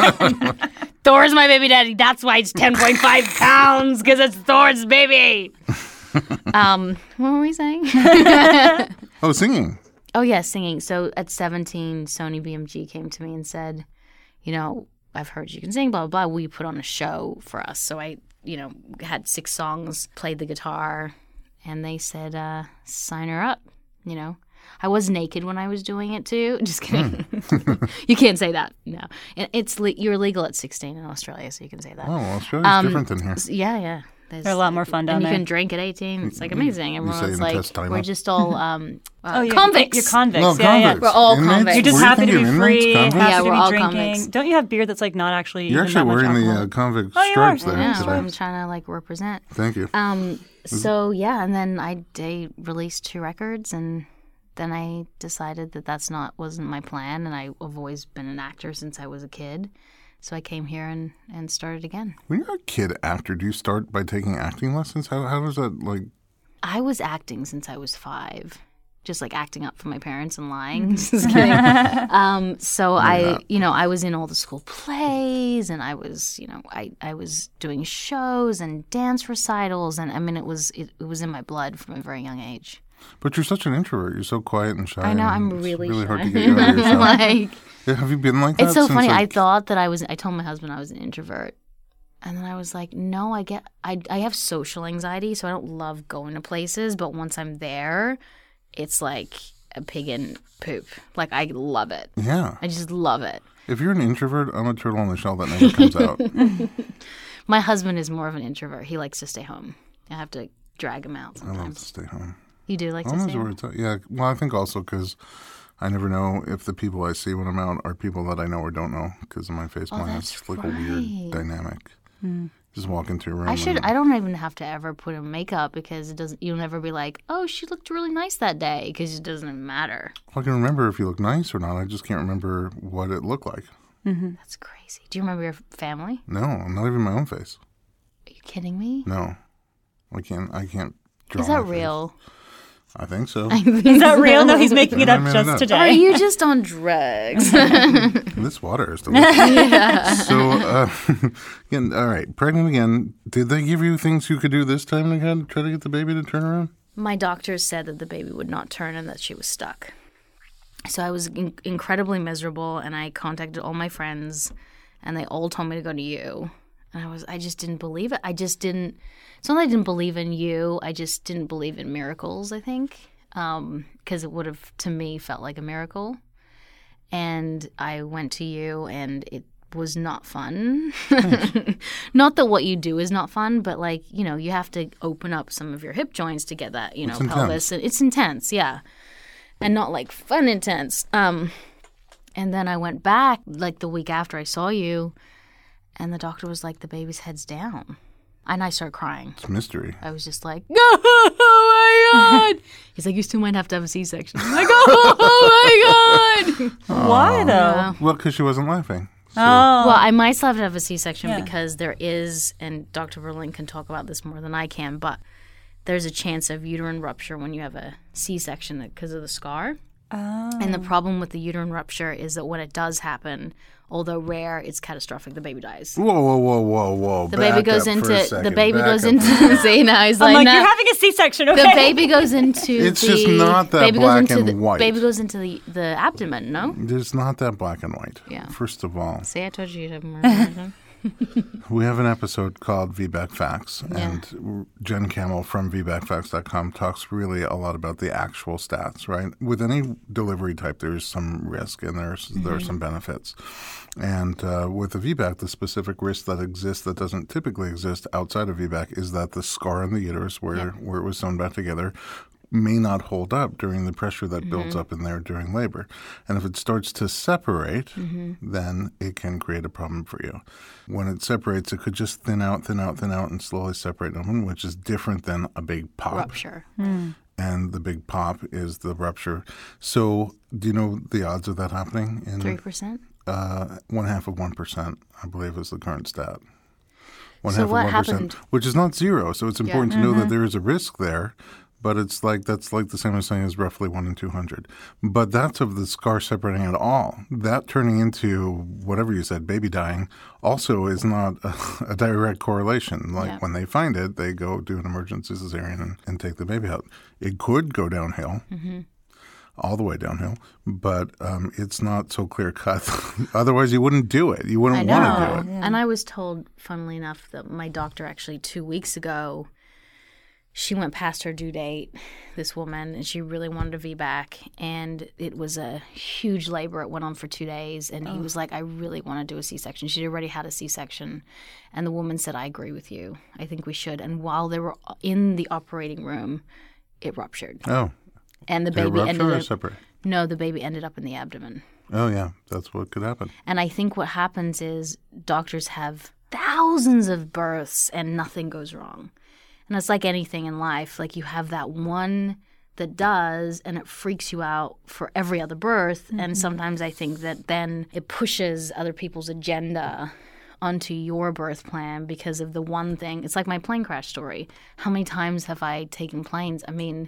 C: Thor's my baby daddy. That's why it's ten point five pounds because it's Thor's baby. um, what were we saying?
A: Oh, singing.
C: Oh yeah, singing. So at seventeen, Sony B M G came to me and said, "You know, I've heard you can sing. Blah blah blah. Will you put on a show for us?" So I, you know, had six songs, played the guitar, and they said, uh, "Sign her up." You know. I was naked when I was doing it too. Just kidding. You can't say that. No, It- it's le- you're legal at sixteen in Australia, so you can say that.
A: Oh, well, Australia's
C: Um,
A: different than here.
C: S- Yeah, yeah. There's,
B: They're a lot more fun down
C: and
B: there.
C: you can drink at eighteen. It's like amazing.
A: say
C: Everyone's
A: in
C: like,
A: test time
C: we're
A: up.
C: just all um, uh,
B: Oh, you're,
C: convicts.
B: You're convicts.
A: No,
B: yeah,
A: convicts.
C: We're all
A: Inmates?
C: convicts.
B: yeah. You're just
A: What do
B: happy to
A: think
B: be
A: of
B: free,
A: inmates, convicts?
B: happy
C: Yeah,
B: to
C: we're
B: be
C: all
B: drinking.
C: convicts.
B: Don't you have beer that's like not actually
A: You're
B: even
A: actually
B: that much
A: wearing the
B: alcohol?
A: uh, convict
B: Oh, you
A: stripes
B: are?
A: there
C: Yeah,
A: today.
C: I'm trying to like represent.
A: Thank you.
C: Um, so yeah, and then I they released two records, and then I decided that that's not wasn't my plan, and I've always been an actor since I was a kid. So I came here and, and started again.
A: When you're a kid actor, do you start by taking acting lessons? How how does that like?
C: I was acting since I was five. just like acting up for my parents and lying. Just kidding. um, so I,
A: not.
C: you know, I was in all the school plays, and I was, you know, I, I was doing shows and dance recitals, and I mean, it was it, it was in my blood from a very young age.
A: But you're such an introvert. You're so quiet and shy.
C: I know, I'm
A: and
C: really
A: It's really
C: shy.
A: hard to get you out of your shell.
C: Like,
A: Yeah, have you been like that?
C: it's so
A: since,
C: funny. I
A: like-
C: thought that I was. I told my husband I was an introvert, and then I was like, no, I get. I I have social anxiety, so I don't love going to places. But once I'm there, it's like a pig in poop. Like I love it.
A: Yeah.
C: I just love it.
A: If you're an introvert, I'm a turtle in the shell that never comes out.
C: My husband is more of an introvert. He likes to stay home. I have to drag him out
A: I love to
C: sometimes.
A: stay home.
C: You do like to
A: Home
C: stay
A: is
C: home?
A: where it's at. Yeah. Well, I think also because I never know if the people I see when I'm out are people that I know or don't know because of my face
C: Oh,
A: plan.
C: that's
A: It's like a
C: right.
A: weird dynamic. Just walk into a room.
C: I should.
A: and-
C: I don't even have to ever put on makeup because it doesn't. You'll never be like, oh, she looked really nice that day, because it doesn't matter.
A: I can remember if you look nice or not. I just can't remember what it looked like.
C: That's crazy. Do you remember your family?
A: No, not even my own face.
C: Are you kidding me?
A: No, I can't. I can't. Draw
C: Is that
A: my face.
C: real?
A: I think so.
B: Is that real? No, he's making it
A: I
B: up
A: made it
B: just
A: up.
B: today.
C: Are you just on drugs?
A: This water is delicious. So, uh, again, all right, pregnant again. Did they give you things you could do this time to kind of try to get the baby to turn around?
C: My doctors said that the baby would not turn and that she was stuck. So I was in- incredibly miserable, and I contacted all my friends, and they all told me to go to you. And I was, I just didn't believe it. I just didn't. It's not that I didn't believe in you. I just didn't believe in miracles. I think because it would have, to me, felt like a miracle. And I went to you, and it was not fun. Not that what you do is not fun, but like, you know, you have to open up some of your hip joints to get that, you know,
A: It's intense.
C: pelvis. And it's intense, yeah. And not like fun intense. Um, and then I went back like the week after I saw you, and the doctor was like, the baby's head's down. And I started crying.
A: It's mystery.
C: I was just like, oh my God. He's like, you still might have to have a C-section. I'm like, oh my God.
B: Why though?
C: Yeah.
A: Well, because she wasn't laughing. So,
B: Oh,
C: Well, I might still have to have a C-section
B: Yeah.
C: because there is, and Doctor Berlin can talk about this more than I can, but there's a chance of uterine rupture when you have a C-section because of the scar.
B: oh.
C: And the problem with the uterine rupture is that when it does happen, although rare, it's catastrophic. The baby dies.
A: Whoa, whoa, whoa, whoa, whoa.
C: The baby goes into the
A: second.
C: baby
A: Back
C: goes
A: up
C: into
A: for a
C: see now he's
B: I'm
C: like,
B: like,
C: nah.
B: you're having a C-section, okay?
C: The baby goes into
A: It's
C: the
A: just not that
C: baby
A: black
C: goes into
A: and
C: the,
A: white.
C: Baby goes into the, the abdomen, no?
A: There's not that black and white.
C: Yeah.
A: First of all,
C: See, I told you you'd have more information.
A: we have an episode called V BAC Facts,
C: Yeah.
A: and Jen Camel from V BAC Facts dot com talks really a lot about the actual stats, right? With any delivery type, there's some risk and there's there are some benefits. And uh, with the V BAC, the specific risk that exists that doesn't typically exist outside of V BAC is that the scar in the uterus where,
C: Yeah.
A: where it was sewn back together may not hold up during the pressure that builds
C: Mm-hmm.
A: up in there during labor. And if it starts to separate,
C: Mm-hmm.
A: then it can create a problem for you. When it separates, it could just thin out, thin out, thin out, and slowly separate open, which is different than a big pop.
C: Rupture.
A: And the big pop is the rupture. So do you know the odds of that happening? In,
C: Three percent.
A: Uh, one half of one percent, I believe, is the current stat. One
C: So
A: half
C: what
A: of one percent,
C: happened-
A: which is not zero. So it's important to know that there is a risk there, but it's like that's like the same as saying is roughly one in two hundred. But that's of the scar separating at all. That turning into whatever you said, baby dying, also is not a, a direct correlation. Like
C: Yeah.
A: when they find it, they go do an emergency cesarean and, and take the baby out. It could go downhill. All the way downhill, but um, it's not so clear cut. Otherwise, you wouldn't do it. You
C: I
A: wouldn't
C: know.
A: want to do it.
C: And I was told, funnily enough, that my doctor actually two weeks ago, she went past her due date, this woman, and she really wanted a V BAC. And it was a huge labor. It went on for two days. And he was like, I really want to do a C-section. She'd already had a C-section. And the woman said, I agree with you. I think we should. And while they were in the operating room, it ruptured.
A: Oh,
C: And the
A: did it
C: baby
A: rupture
C: ended
A: or
C: up.
A: separate?
C: No, the baby ended up in the abdomen.
A: Oh, yeah, that's what could happen.
C: And I think what happens is doctors have thousands of births and nothing goes wrong. And it's like anything in life. Like you have that one that does and it freaks you out for every other birth.
B: Mm-hmm.
C: And sometimes I think that then it pushes other people's agenda onto your birth plan because of the one thing. It's like my plane crash story. How many times have I taken planes? I mean,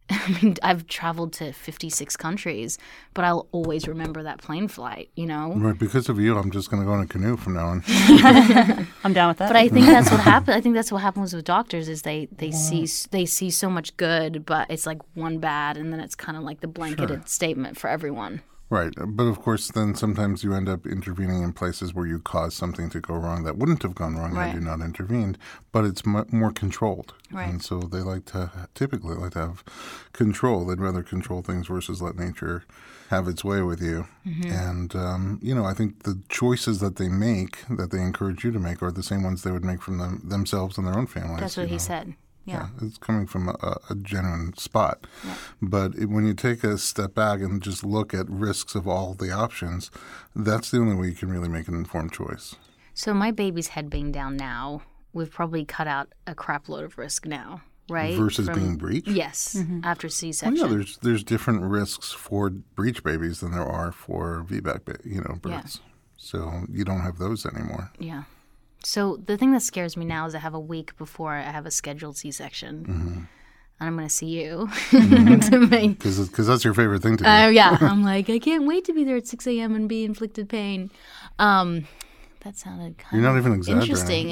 C: I mean, I've traveled to fifty-six countries, but I'll always remember that plane flight, you know?
A: Right, because of you, I'm just going to go in a canoe from now on.
B: I'm down with that.
C: But I think that's what happened. I think that's what happens with doctors is they, they see they see so much good, but it's like one bad, and then it's kind of like the blanketed
A: Sure.
C: statement for everyone.
A: Right, but of course, then sometimes you end up intervening in places where you cause something to go wrong that wouldn't have gone wrong
C: Right.
A: had you not intervened, but it's m- more controlled.
C: Right.
A: And so they like to, typically like to have control. They'd rather control things versus let nature have its way with you.
C: Mm-hmm.
A: And, um, you know, I think the choices that they make, that they encourage you to make, are the same ones they would make from them, themselves and their own families.
C: That's what
A: you
C: he
A: know.
C: said. Yeah.
A: Yeah, it's coming from a, a genuine spot.
C: Yeah.
A: But it, when you take a step back and just look at risks of all the options, that's the only way you can really make an informed choice.
C: So my baby's head being down now, we've probably cut out a crap load of risk now, right?
A: Versus
C: From-
A: being breech?
C: Yes, after
A: Well,
C: C-section.
A: yeah, there's there's different risks for breech babies than there are for V BAC, ba- you know,
C: Yeah.
A: births. So you don't have those anymore.
C: Yeah. So the thing that scares me now is I have a week before I have a scheduled C-section.
A: Mm-hmm.
C: And I'm going to see you to make.
A: Because that's your favorite thing to do.
C: Uh, yeah. I'm like, I can't wait to be there at six a.m. and be inflicted pain. Um, that sounded kind
A: You're not
C: of
A: even exaggerating.
C: interesting.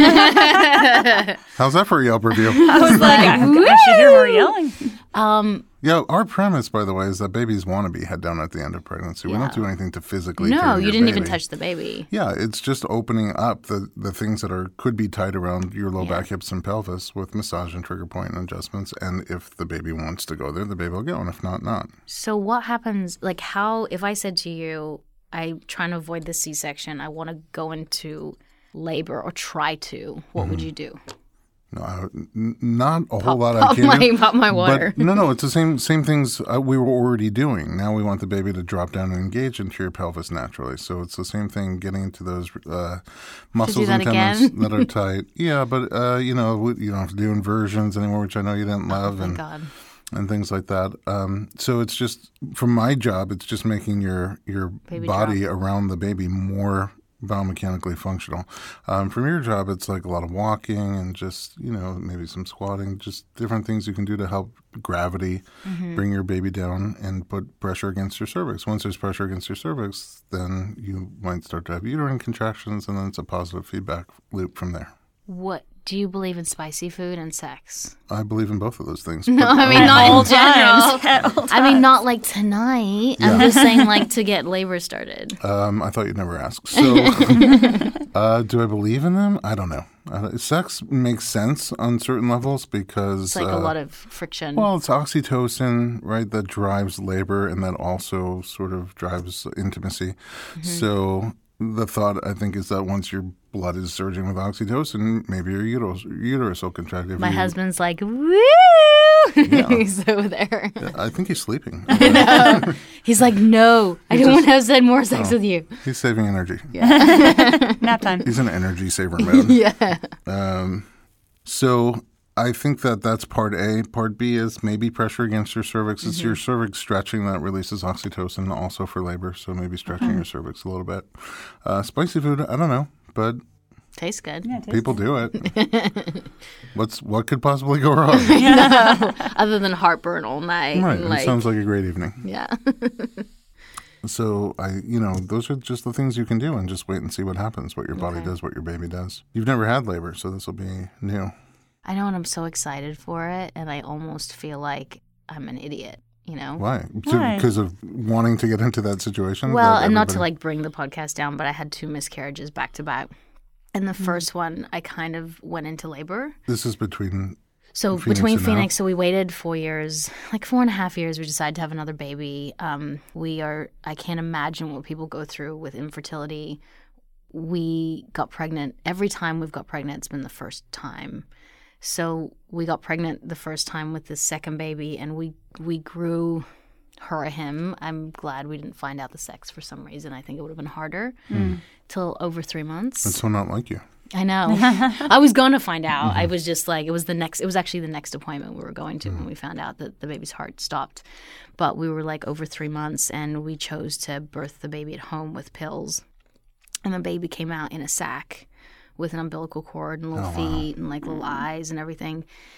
A: Yeah. How's that for a Yelp review?
B: I was like, I, I should hear more yelling.
C: Um,
A: Yeah, our premise, by the way, is that babies want to be head down at the end of pregnancy. We
C: Yeah.
A: don't do anything to physically
C: no,
A: turn
C: you
A: your
C: didn't even
A: baby.
C: touch the baby.
A: Yeah, it's just opening up the, the things that are could be tied around your low
C: Yeah.
A: back, hips, and pelvis with massage and trigger point and adjustments. And if the baby wants to go there, the baby will go. And if not, not.
C: So what happens, like how, if I said to you, I'm trying to avoid the C-section, I want to go into labor or try to, what
A: Mm-hmm.
C: would you do?
A: No, I, n- not a whole
C: Pop-
A: lot I
C: pop
A: can
C: my-
A: do.
C: pop my water.
A: But no, no, it's the same same things uh, we were already doing. Now we want the baby to drop down and engage into your pelvis naturally. So it's the same thing, getting into those uh, muscles
C: that
A: and tendons
C: again?
A: that are tight. Yeah, but uh, you know, we- you don't have to do inversions anymore, which I know you didn't love.
C: Oh my
A: and
C: God.
A: and things like that. Um, so it's just, from my job, it's just making your your
C: Baby
A: body around the baby more biomechanically functional. Um, from your job, it's like a lot of walking and just, you know, maybe some squatting, just different things you can do to help gravity
C: Mm-hmm.
A: bring your baby down and put pressure against your cervix. Once there's pressure against your cervix, then you might start to have uterine contractions, and then it's a positive feedback loop from there.
C: What, do you believe in spicy food and sex?
A: I believe in both of those things.
C: No,
A: but-
C: I mean, not
B: all
C: in general.
B: times. At all
C: I mean, not like tonight. I'm just saying, like, to get labor started.
A: Um, I thought you'd never ask. So, uh, do I believe in them? I don't know. Uh, sex makes sense on certain levels because
C: It's like
A: uh,
C: a lot of friction.
A: well, it's oxytocin, right, that drives labor, and that also sort of drives intimacy.
C: Mm-hmm.
A: So the thought, I think, is that once your blood is surging with oxytocin, maybe your uterus, uterus will contract. If
C: My
A: you-
C: husband's like, woo! He's over there.
A: I think he's sleeping.
C: He's like, no, I don't want to have said more sex
A: Oh.
C: with you.
A: He's saving energy.
B: nap time.
A: He's in energy saver mode.
C: Yeah.
A: Um, so I think that that's part A. Part B is maybe pressure against your cervix. It's
C: Mm-hmm.
A: your cervix stretching that releases oxytocin also for labor. So maybe stretching
C: Uh-huh.
A: your cervix a little bit. Uh, spicy food, I don't know, but
C: Tastes good.
B: Yeah, it tastes
A: people do it. What's what could possibly go wrong?
C: Other than heartburn all night.
A: Right.
C: and,
A: It
C: like,
A: sounds like a great evening.
C: yeah.
A: So I, you know, those are just the things you can do, and just wait and see what happens, what your body
C: Okay.
A: does, what your baby does. You've never had labor, so this will be new.
C: I know, and I'm so excited for it, and I almost feel like I'm an idiot, you know?
A: Why?
B: Why?
A: Because of wanting to get into that situation?
C: Well,
A: that
C: and not to
A: everybody-
C: like bring the podcast down, but I had two miscarriages back to back. And the first one, I kind of went into labor.
A: This is between.
C: So
A: Phoenix
C: between
A: and now?
C: Phoenix, so we waited four years, like four and a half years. We decided to have another baby. Um, we are, I can't imagine what people go through with infertility. We got pregnant. Every time we've got pregnant, it's been the first time. So we got pregnant the first time with the second baby, and we we grew her or him. I'm glad we didn't find out the sex for some reason. I think it would have been harder till over three months.
A: That's so not like you.
C: I know. I was going to find out. I was just like, it was the next, it was actually the next appointment we were going to when we found out that the baby's heart stopped. But we were like over three months and we chose to birth the baby at home with pills. And the baby came out in a sack with an umbilical cord and little feet and like little eyes and everything.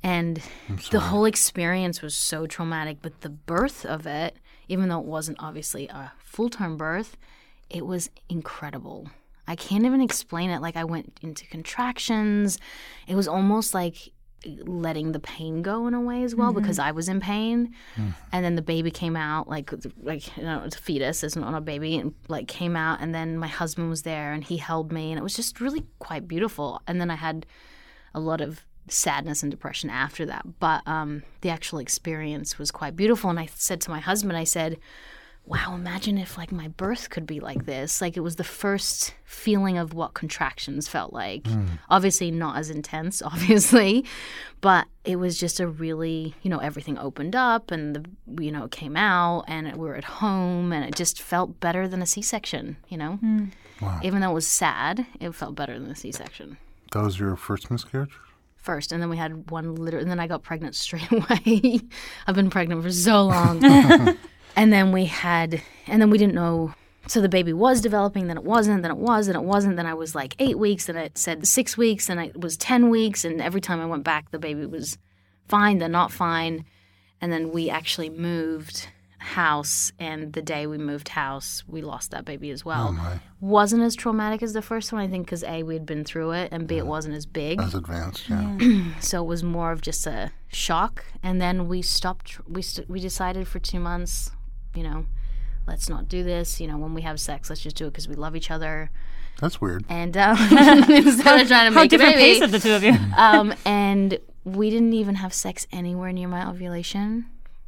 C: And the whole experience was so traumatic. But the birth of it, even though it wasn't obviously a full-term birth, it was incredible. I can't even explain it. Like, I went into contractions. It was almost like letting the pain go in a way as well, mm-hmm. because I was in pain. Mm. And then the baby came out, like, like you know, it's a fetus, it's not a baby, and like came out. And then my husband was there and he held me, and it was just really quite beautiful. And then I had a lot of sadness and depression after that. But um, the actual experience was quite beautiful. And I said to my husband, I said, wow, imagine if like my birth could be like this. Like, it was the first feeling of what contractions felt like. Mm. Obviously not as intense, obviously, but it was just a really, you know, everything opened up and, the, you know, it came out and we were at home and it just felt better than a C-section, you know? Mm. Wow. Even though it was sad, it felt better than a C-section.
A: That was your first miscarriage?
C: First, and then we had one litter, and then I got pregnant straight away. I've been pregnant for so long. And then we had, and then we didn't know, so the baby was developing, then it wasn't, then it was, then it wasn't, then I was like eight weeks, then it said six weeks, and it was ten weeks, and every time I went back, the baby was fine, then not fine. And then we actually moved house, and the day we moved house, we lost that baby as well.
A: Oh my.
C: Wasn't as traumatic as the first one, I think, because A, we had been through it, and B, yeah. it wasn't as big.
A: As advanced, yeah. yeah.
C: So it was more of just a shock, and then we stopped, we st- we decided for two months, you know, let's not do this. You know, when we have sex, let's just do it because we love each other.
A: That's weird.
C: And um, instead of trying to
B: How
C: make a
B: different
C: baby,
B: pace of the two of you.
C: um, and we didn't even have sex anywhere near my ovulation.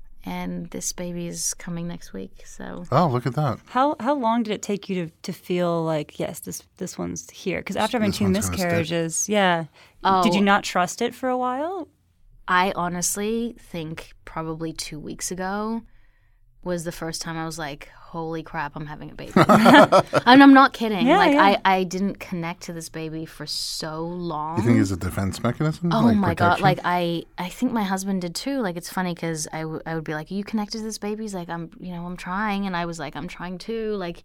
C: And this baby is coming next week. So
A: oh, look at that.
B: How how long did it take you to, to feel like, yes, this this one's here? Because after having
A: This
B: two
A: one's
B: miscarriages, yeah,
C: Oh.
B: did you not trust it for a while?
C: I honestly think probably two weeks ago was the first time I was like, holy crap, I'm having a baby. And I'm not kidding.
B: Yeah,
C: like,
B: yeah.
C: I, I didn't connect to this baby for so long.
A: You think it's a defense mechanism?
C: Oh,
A: like
C: my
A: protection?
C: God. Like, I, I think my husband did too. Like, it's funny because I, w- I would be like, are you connected to this baby? He's like, I'm, you know, I'm trying. And I was like, I'm trying too. Like,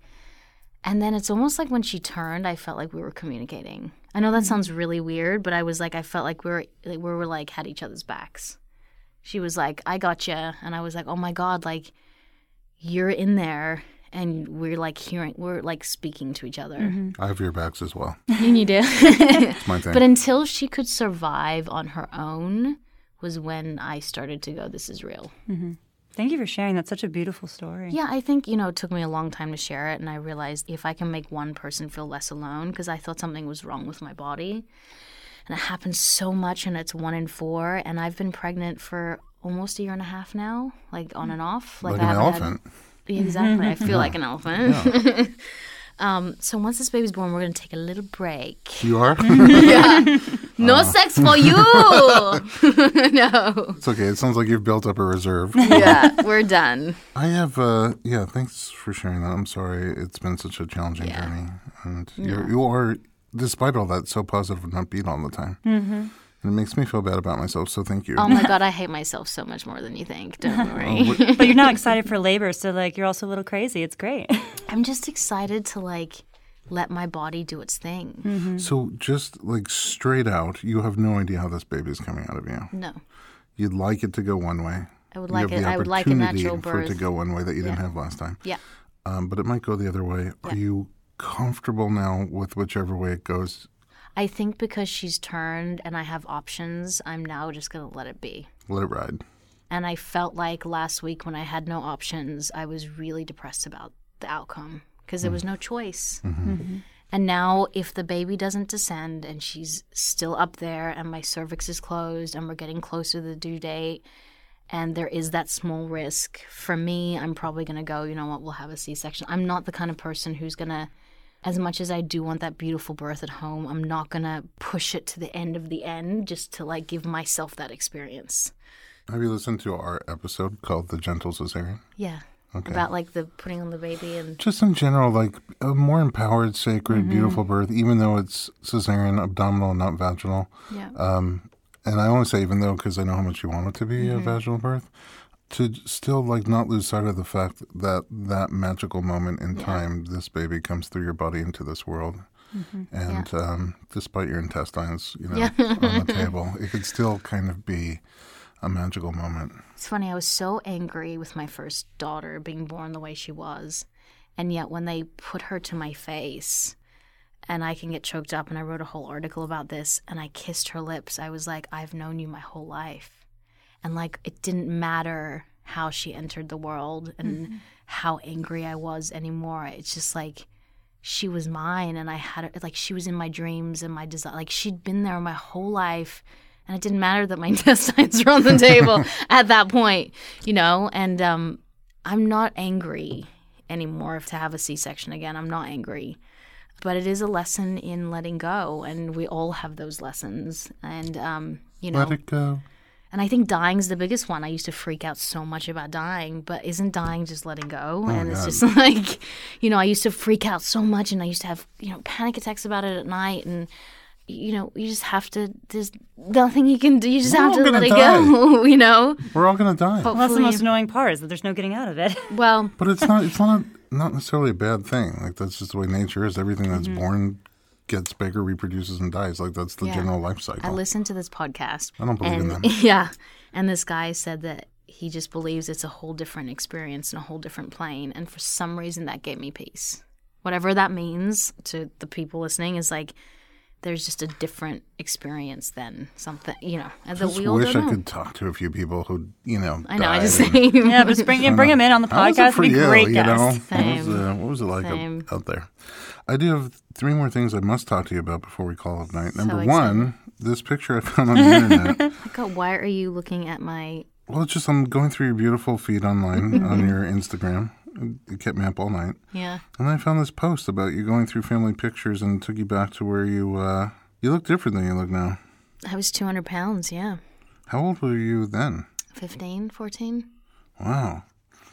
C: and then it's almost like when she turned, I felt like we were communicating. I know that mm-hmm. sounds really weird, but I was like, I felt like we were, like, we were like, had each other's backs. She was like, I gotcha. And I was like, oh my God, like, you're in there and we're like hearing, we're like speaking to each other.
A: Mm-hmm. I have your backs as well.
C: And you do.
A: It's my thing.
C: But until she could survive on her own was when I started to go, this is real.
B: Mm-hmm. Thank you for sharing. That's such a beautiful story.
C: Yeah, I think, you know, it took me a long time to share it. And I realized if I can make one person feel less alone, because I thought something was wrong with my body. And it happens so much, and it's one in four. And I've been pregnant for almost a year and a half now, like on and off.
A: Like,
C: like
A: an
C: I
A: elephant.
C: Had, exactly. I feel
A: yeah.
C: like an elephant.
A: Yeah.
C: um, so once this baby's born, we're going to take a little break.
A: You are?
C: Yeah. No uh. sex for you. No.
A: It's okay. It sounds like you've built up a reserve.
C: Yeah, we're done.
A: I have, uh, yeah, thanks for sharing that. I'm sorry. It's been such a challenging
C: Yeah.
A: journey. And
C: No.
A: you're, you are, despite all that, so positive and upbeat all the time.
B: Mm-hmm.
A: And it makes me feel bad about myself, so thank you.
C: Oh my God, I hate myself so much more than you think. Don't worry.
B: But you're not excited for labor, so like you're also a little crazy. It's great.
C: I'm just excited to like let my body do its thing.
B: Mm-hmm.
A: So just like straight out, you have no idea how this baby is coming out of you.
C: No.
A: You'd like it to go one way.
C: I would
A: You
C: like
A: have
C: it.
A: the
C: I would like a
A: opportunity
C: natural
A: for it to
C: birth.
A: go one way that you didn't
C: Yeah.
A: have last time.
C: Yeah.
A: Um, but it might go the other way. Are
C: Yeah.
A: you comfortable now with whichever way it goes?
C: I think because she's turned and I have options, I'm now just going to let it be.
A: Let it ride.
C: And I felt like last week when I had no options, I was really depressed about the outcome because there was no choice.
A: Mm-hmm.
B: Mm-hmm.
C: And now if the baby doesn't descend and she's still up there and my cervix is closed and we're getting closer to the due date and there is that small risk, for me, I'm probably going to go, you know what, we'll have a C-section. I'm not the kind of person who's going to, as much as I do want that beautiful birth at home, I'm not going to push it to the end of the end just to like give myself that experience.
A: Have you listened to our episode called The Gentle Cesarean?
C: Yeah.
A: Okay.
C: About like the putting on the baby and
A: Just in general, like a more empowered, sacred,
C: Mm-hmm.
A: beautiful birth, even though it's cesarean, abdominal, not vaginal.
C: yeah.
A: Um, and I only say even though because I know how much you want it to be
C: Mm-hmm.
A: a vaginal birth, to still like not lose sight of the fact that that magical moment in
C: Yeah.
A: time, this baby comes through your body into this world. Mm-hmm. And
C: Yeah.
A: um, despite your intestines, you know,
C: Yeah.
A: on the table, it could still kind of be a magical moment.
C: It's funny, I was so angry with my first daughter being born the way she was. And yet when they put her to my face, and I can get choked up, and I wrote a whole article about this, and I kissed her lips, I was like, I've known you my whole life. And like, it didn't matter how she entered the world and mm-hmm. how angry I was anymore. It's just like, she was mine, and I had her, like, she was in my dreams and my desire. Like, she'd been there my whole life. And it didn't matter that my intestines were on the table at that point, you know? And um, I'm not angry anymore to have a C-section again. I'm not angry. But it is a lesson in letting go, and we all have those lessons. And, um, you know.
A: Let it go.
C: And I think dying's the biggest one. I used to freak out so much about dying, but isn't dying just letting go?
A: Oh,
C: and it's
A: God.
C: just like, you know, I used to freak out so much, and I used to have, you know, panic attacks about it at night, and you know, you just have to, there's nothing you can do. You just
A: We're
C: have
A: all
C: to
A: gonna
C: let it
A: die.
C: go, you know?
A: We're all going to die.
B: Well, that's the most annoying part is that there's no getting out of it.
C: Well,
A: But it's not It's not a, not necessarily a bad thing. Like, that's just the way nature is. Everything that's
C: Mm-hmm.
A: born gets bigger, reproduces, and dies. Like, that's the
C: Yeah.
A: general life cycle.
C: I listened to this podcast.
A: I don't believe in
C: and,
A: them.
C: Yeah. And this guy said that he just believes it's a whole different experience and a whole different plane. And for some reason, that gave me peace. Whatever that means to the people listening is like, there's just a different experience than something, you know, and that
A: I just
C: we all
A: wish
C: don't
A: I
C: know.
A: could talk to a few people who, you know,
C: I know, I
A: died
C: just
A: and-
C: think.
B: Yeah, but just bring, yeah, bring him in on the
A: How was it
B: podcast.
A: for
B: It'd be
A: you,
B: great
A: you
B: guest.
A: know? What was,
C: Same.
A: uh, what was it like
C: Same.
A: out, out there? I do have three more things I must talk to you about before we call it night. Number
C: excited.
A: one, this picture I found on the internet.
C: God, why are you looking at my...
A: Well, it's just I'm going through your beautiful feed online on your Instagram. It kept me up all night.
C: Yeah.
A: And I found this post about you going through family pictures and took you back to where you, uh, you look different than you look now.
C: I was two hundred pounds, yeah.
A: How old were you then?
C: fifteen, fourteen.
A: Wow.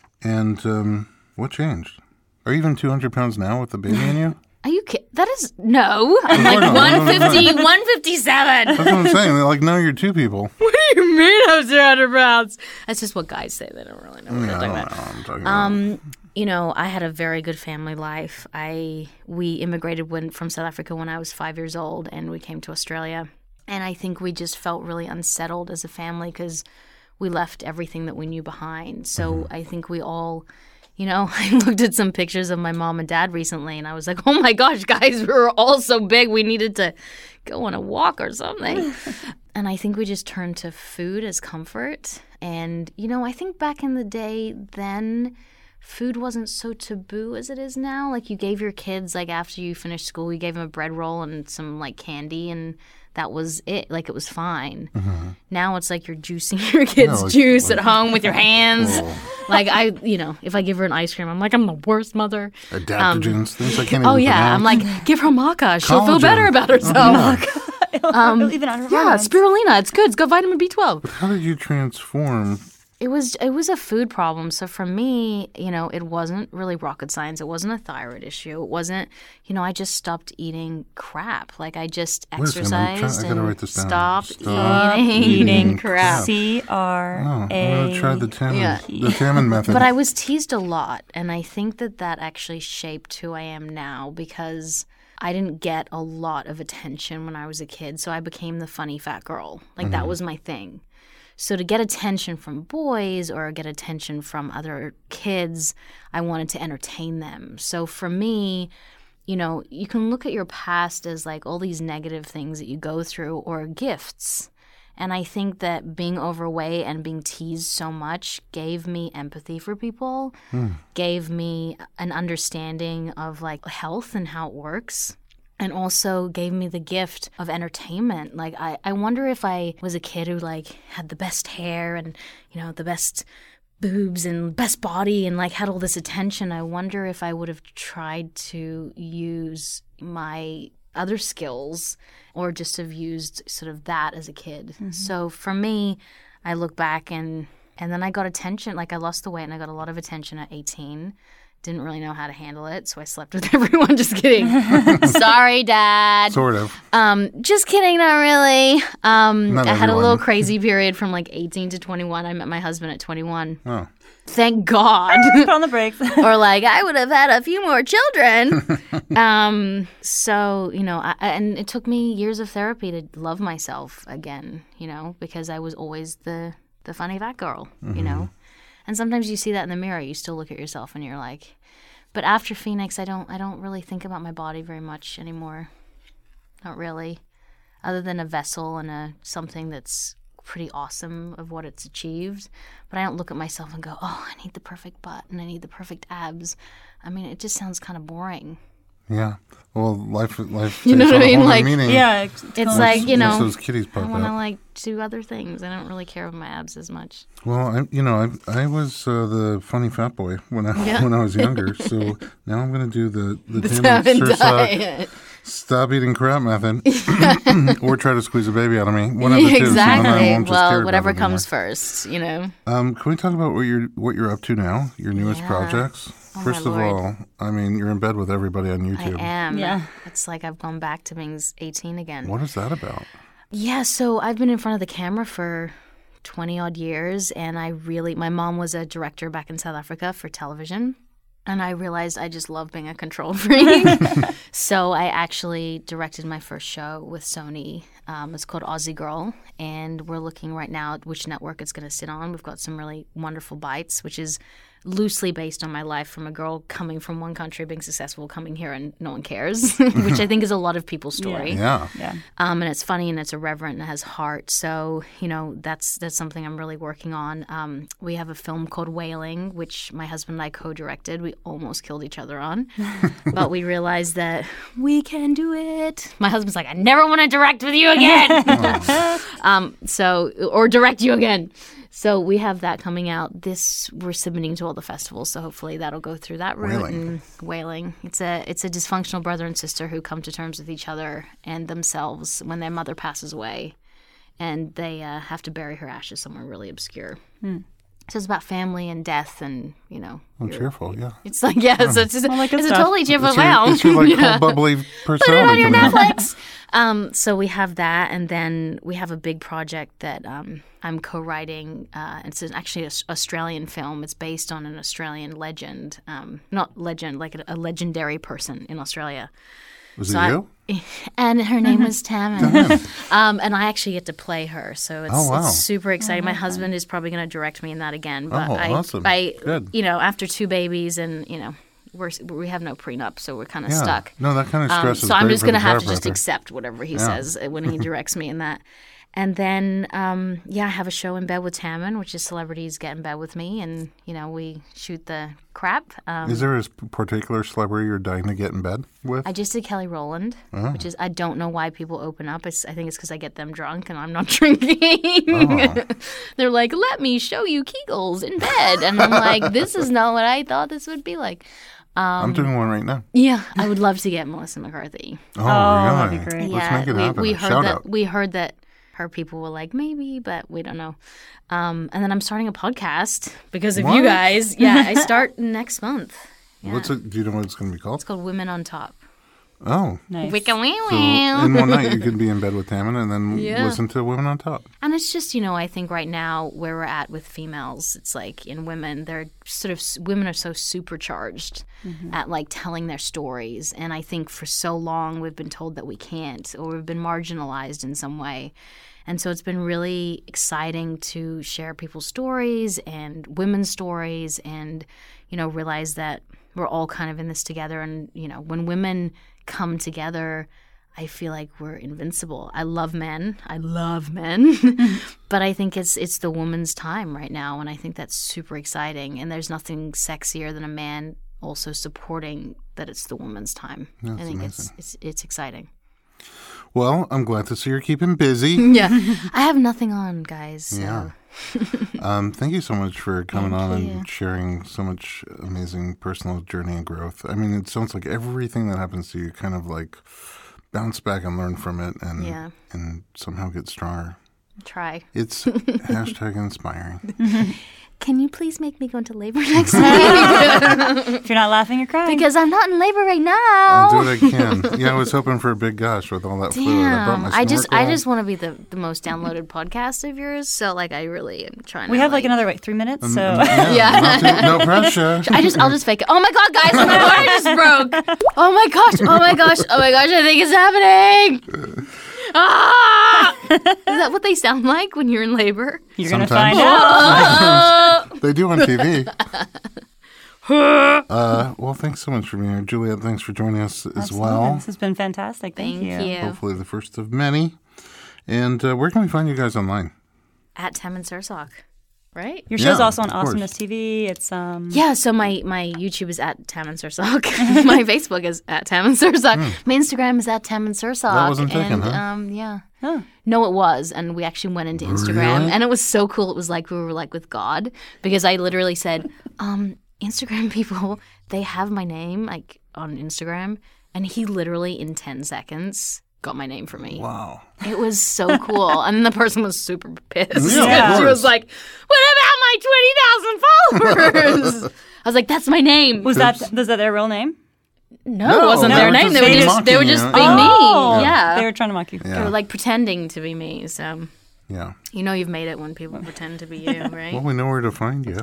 A: And um, what changed? Are you even two hundred pounds now with the baby in you?
C: Are you kidding? That is... No. I'm
A: No,
C: like
A: no, no, no, no.
C: one fifty, one fifty-seven.
A: That's what I'm saying. They're like, now you're two people.
C: What do you mean I'm two hundred pounds? That's just what guys say. They don't really know what
A: Yeah,
C: they're
A: I
C: talking
A: don't
C: about.
A: know what I'm talking about.
C: Um, you know, I had a very good family life. I we immigrated when, from South Africa when I was five years old, and we came to Australia. And I think we just felt really unsettled as a family because we left everything that we knew behind. So
A: Mm-hmm.
C: I think we all, you know, I looked at some pictures of my mom and dad recently, and I was like, oh my gosh, guys, we were all so big. We needed to go on a walk or something. And I think we just turned to food as comfort. And, you know, I think back in the day then, food wasn't so taboo as it is now. Like, you gave your kids, like, after you finished school, you gave them a bread roll and some, like, candy, and that was it. Like, it was fine.
A: Mm-hmm.
C: Now it's like you're juicing your kids'
A: Yeah, like-
C: juice
A: like-
C: at home with your hands.
A: Whoa.
C: Like, I, you know, if I give her an ice cream, I'm like, I'm the worst mother.
A: Adaptogens, things I can't even
C: Oh, yeah. I'm
A: pronounce.
C: like, give her maca. She'll feel
A: Collagen.
C: better about herself.
B: Um, Even on her
C: Yeah,
B: hormones.
C: spirulina. It's good. It's got vitamin B twelve.
A: How did you transform?
C: It was it was a food problem. So for me, you know, it wasn't really rocket science. It wasn't a thyroid issue. It wasn't, you know, I just stopped eating crap. Like, I just
A: Wait a second, I'm
C: exercised
A: trying- I gotta
C: and
A: write this down.
C: stopped
A: Stop
C: eating,
A: eating
C: crap.
B: C R
A: Oh, I'm
B: A.
A: going to try the Taman,
C: Yeah.
A: the Taman method.
C: But I was teased a lot, and I think that that actually shaped who I am now because I didn't get a lot of attention when I was a kid, so I became the funny fat girl. Like, that was my thing. So to get attention from boys or get attention from other kids, I wanted to entertain them. So for me, you know, you can look at your past as like all these negative things that you go through or gifts. And I think that being overweight and being teased so much gave me empathy for people, gave me an understanding of like health and how it works, and also gave me the gift of entertainment. Like, I, I wonder if I was a kid who like had the best hair and, you know, the best boobs and best body and like had all this attention, I wonder if I would have tried to use my other skills or just have used sort of that as a kid. Mm-hmm. So for me, I look back and and then I got attention. Like, I lost the weight and I got a lot of attention at eighteen. didn't really know how to handle it, so I slept with everyone. Just kidding. Sorry, Dad.
A: Sort of.
C: Um, just kidding, not really. Um,
A: Not
C: I had a
A: everyone.
C: little crazy period from like eighteen to twenty-one. I met my husband at twenty-one.
A: Oh.
C: Thank God.
B: Put on the brakes.
C: Or like, I would have had a few more children. um, so, you know, I, and it took me years of therapy to love myself again, you know, because I was always the, the funny fat girl,
A: Mm-hmm.
C: you know. And sometimes you see that in the mirror. You still look at yourself and you're like, but after Phoenix, I don't I don't really think about my body very much anymore. Not really. Other than a vessel and a something that's pretty awesome of what it's achieved. But I don't look at myself and go, oh, I need the perfect butt and I need the perfect abs. I mean, it just sounds kind of boring.
A: Yeah. Well, life, life
C: You know
A: takes
C: what
A: on
C: I
A: a
C: mean?
A: whole new
C: Like-
A: meaning.
B: Yeah, it's,
C: It's like, you
A: Once
C: know,
A: those kitties
C: I
A: pop
C: want to
A: out.
C: like do other things. I don't really care about my abs as much.
A: Well, I, you know, I, I was uh, the funny fat boy when I
C: Yeah.
A: when I was younger. So now I'm going to do the the,
C: The
A: Tammin
C: Tammin
A: Sursock
C: diet.
A: stop eating crap method, or try to squeeze a baby out of me. One of the two. So then I
C: Exactly.
A: won't just care
C: Well,
A: about
C: whatever
A: it anymore.
C: comes first, you know.
A: Um, can we talk about what you're what you're up to now? Your newest
C: Yeah.
A: projects.
C: Oh,
A: First
C: my
A: of
C: Lord.
A: all, I mean, you're in bed with everybody on YouTube.
C: I am.
B: Yeah.
C: It's like I've gone back to being eighteen again.
A: What is that about?
C: Yeah, so I've been in front of the camera for twenty odd years, and I really, my mom was a director back in South Africa for television, and I realized I just love being a control freak. So I actually directed my first show with Sony. Um, it's called Aussie Girl, and we're looking right now at which network it's going to sit on. We've got some really wonderful bites, which is loosely based on my life from a girl coming from one country, being successful, coming here, and no one cares, which I think is a lot of people's story.
A: Yeah.
B: yeah.
C: Um, and it's funny and it's irreverent and it has heart. So, you know, that's that's something I'm really working on. Um, we have a film called Wailing, which my husband and I co-directed. We almost killed each other on. But we realized that we can do it. My husband's like, I never want to direct with you again. um, so, or direct you again. So we have that coming out. This we're submitting to all the festivals, so hopefully that'll go through that route.
A: Wailing.
C: And Wailing, it's a it's a dysfunctional brother and sister who come to terms with each other and themselves when their mother passes away, and they uh, have to bury her ashes somewhere really obscure. So it's about family and death, and you know,
A: Oh,
C: you're-
A: cheerful. Yeah.
C: it's like yeah, so it's, it's,
B: like good
C: it's a
B: stuff.
C: totally cheerful
A: It's your,
C: film.
A: it's your like
C: Yeah.
A: whole bubbly
C: Put it
A: personality.
C: on your
A: coming out.
C: Netflix. Um, so we have that, and then we have a big project that um, I'm co-writing. Uh, it's an, actually an Australian film. It's based on an Australian legend, um, not legend, like a, a legendary person in Australia.
A: Was
C: So
A: it
C: I-
A: you?
C: And her name was Tammin. um, and I actually get to play her, so it's,
A: Oh, wow.
C: it's super exciting. My husband is probably going to direct me in that again. But
A: Oh,
C: I,
A: awesome.
C: I,
A: Good.
C: you know, after two babies, and you know, we're we have no prenup, so we're kind of
A: Yeah.
C: stuck.
A: No, that kind of
C: Um,
A: stress is
C: so I'm
A: great
C: just
A: for the
C: gonna have to just
A: chiropractor.
C: accept whatever he
A: Yeah.
C: says when he directs me in that. And then, um, yeah, I have a show in bed with Tammin, which is celebrities get in bed with me, and you know we shoot the crap. Um,
A: Is there a particular celebrity you're dying to get in bed with?
C: I just did Kelly Rowland,
A: Oh.
C: which is I don't know why people open up. It's, I think it's because I get them drunk and I'm not drinking.
A: Oh.
C: They're like, "Let me show you Kegels in bed," and I'm like, "This is not what I thought this would be like."
A: I'm doing one right now.
C: Yeah, I would love to get Melissa McCarthy.
A: Oh,
B: Oh, that'd
A: really?
B: be great.
A: Let's
C: yeah,
A: make it
C: we,
A: happen.
C: we
A: A
C: heard
A: Shout
C: that
A: out.
C: we heard that her people were like maybe, but we don't know. Um, and then I'm starting a podcast because of
A: What?
C: you guys. Yeah, I start next month. Yeah.
A: What's it? Do you know what it's going to be called?
C: It's called Women on Top.
A: Oh,
B: Nice.
C: Wicca wee
A: so
C: wee.
A: in one night you could be in bed with Tammin and then
C: Yeah.
A: listen to Women on Top.
C: And it's just, you know, I think right now where we're at with females, it's like in women, they're sort of, women are so supercharged at like telling their stories. And I think for so long we've been told that we can't, or we've been marginalized in some way. And so it's been really exciting to share people's stories and women's stories and, you know, realize that we're all kind of in this together. And, you know, when women come together, I feel like we're invincible. I love men. I love men. But I think it's it's the woman's time right now, and I think that's super exciting. And there's nothing sexier than a man also supporting that it's the woman's time.
A: That's
C: I think it's,
A: amazing.
C: it's it's exciting.
A: Well, I'm glad to see you're keeping busy.
C: Yeah. I have nothing on, guys. So.
A: Yeah. um, thank you so much for coming
C: Thank
A: on
C: you.
A: and sharing so much amazing personal journey and growth. I mean, it sounds like everything that happens to you kind of like bounce back and learn from it and
C: Yeah.
A: and somehow get stronger.
C: Try.
A: It's hashtag inspiring.
C: Can you please make me go into labor next week?
B: If you're not laughing, you're crying.
C: Because I'm not in labor right now.
A: I'll do what I can. Yeah, I was hoping for a big gush with all that fluid. I brought my
C: Damn. I just I
A: snorkel.
C: just want to be the, the most downloaded podcast of yours. So like I really am trying
B: we
C: to
B: have like another like three minutes, so
A: Yeah,
C: Yeah.
A: not too- no pressure.
C: I just I'll just fake it. Oh my god, guys, my water just broke. Oh my gosh, oh my gosh, oh my gosh, I think it's happening. Ah! Is that what they sound like when you're in labor?
B: you're gonna
A: Sometimes.
B: find out.
A: They do on T V. uh, well, thanks so much for being here. Juliet, thanks for joining us as
B: Absolutely.
A: well.
B: This has been fantastic. Thank,
C: Thank you.
A: Hopefully the first of many. And uh, where can we find you guys online?
C: At Tam and Sursock, right?
B: Your show's
A: Yeah,
B: also on
A: of course.
B: Awesomeness T V. It's um
C: Yeah, so my, my YouTube is at Tam and Sursock. My Facebook is at Tam and Sursock. My Instagram is at Tam and Sursock.
A: That wasn't taken,
C: and,
A: huh?
C: Um, yeah.
B: Huh.
C: No, it was, and we actually went into Instagram,
A: Really?
C: and it was so cool. It was like we were like with God, because I literally said, um, Instagram people, they have my name like on Instagram, and he literally in ten seconds got my name for me.
A: Wow.
C: It was so cool, and the person was super pissed.
A: Yeah, of
C: She
A: course.
C: was like, "What about my twenty thousand followers?" I was like, "That's my name."
B: was that was that their real name?
C: No,
A: No,
C: it wasn't
A: they
C: their
A: were
C: name.
A: just
C: They were
A: being
C: just they were
A: mocking
C: just
A: you.
C: being
B: Oh.
C: me. Yeah,
B: They were trying to mock you.
C: they
A: Yeah.
C: were like pretending to be me. So
A: Yeah.
C: you know you've made it when people pretend to be you, right?
A: Well, we know where to find you.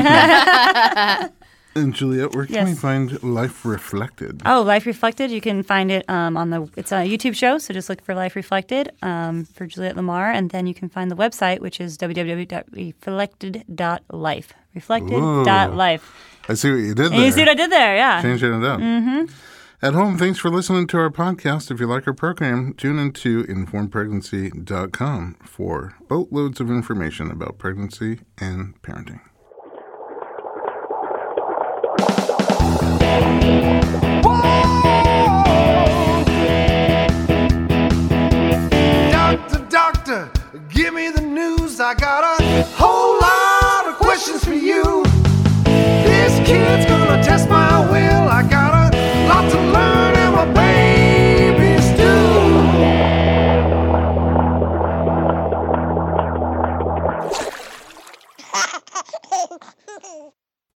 A: And Juliet, where can we
B: Yes.
A: find Life Reflected?
B: Oh, Life Reflected. You can find it um, on the. It's a YouTube show, so just look for Life Reflected um, for Juliet Lamar, and then you can find the website, which is w w w dot reflected dot life. Reflected dot life.
A: I see what you did there.
B: And you see what I did there? Yeah.
A: Changing it up. Mm-hmm. At home, thanks for listening to our podcast. If you like our program, tune into informed pregnancy dot com for boatloads of information about pregnancy and parenting.
D: Doctor, doctor, give me the news. I got a whole lot of questions for you. This kid's gonna test my will. I got a lot to learn, and my baby's due.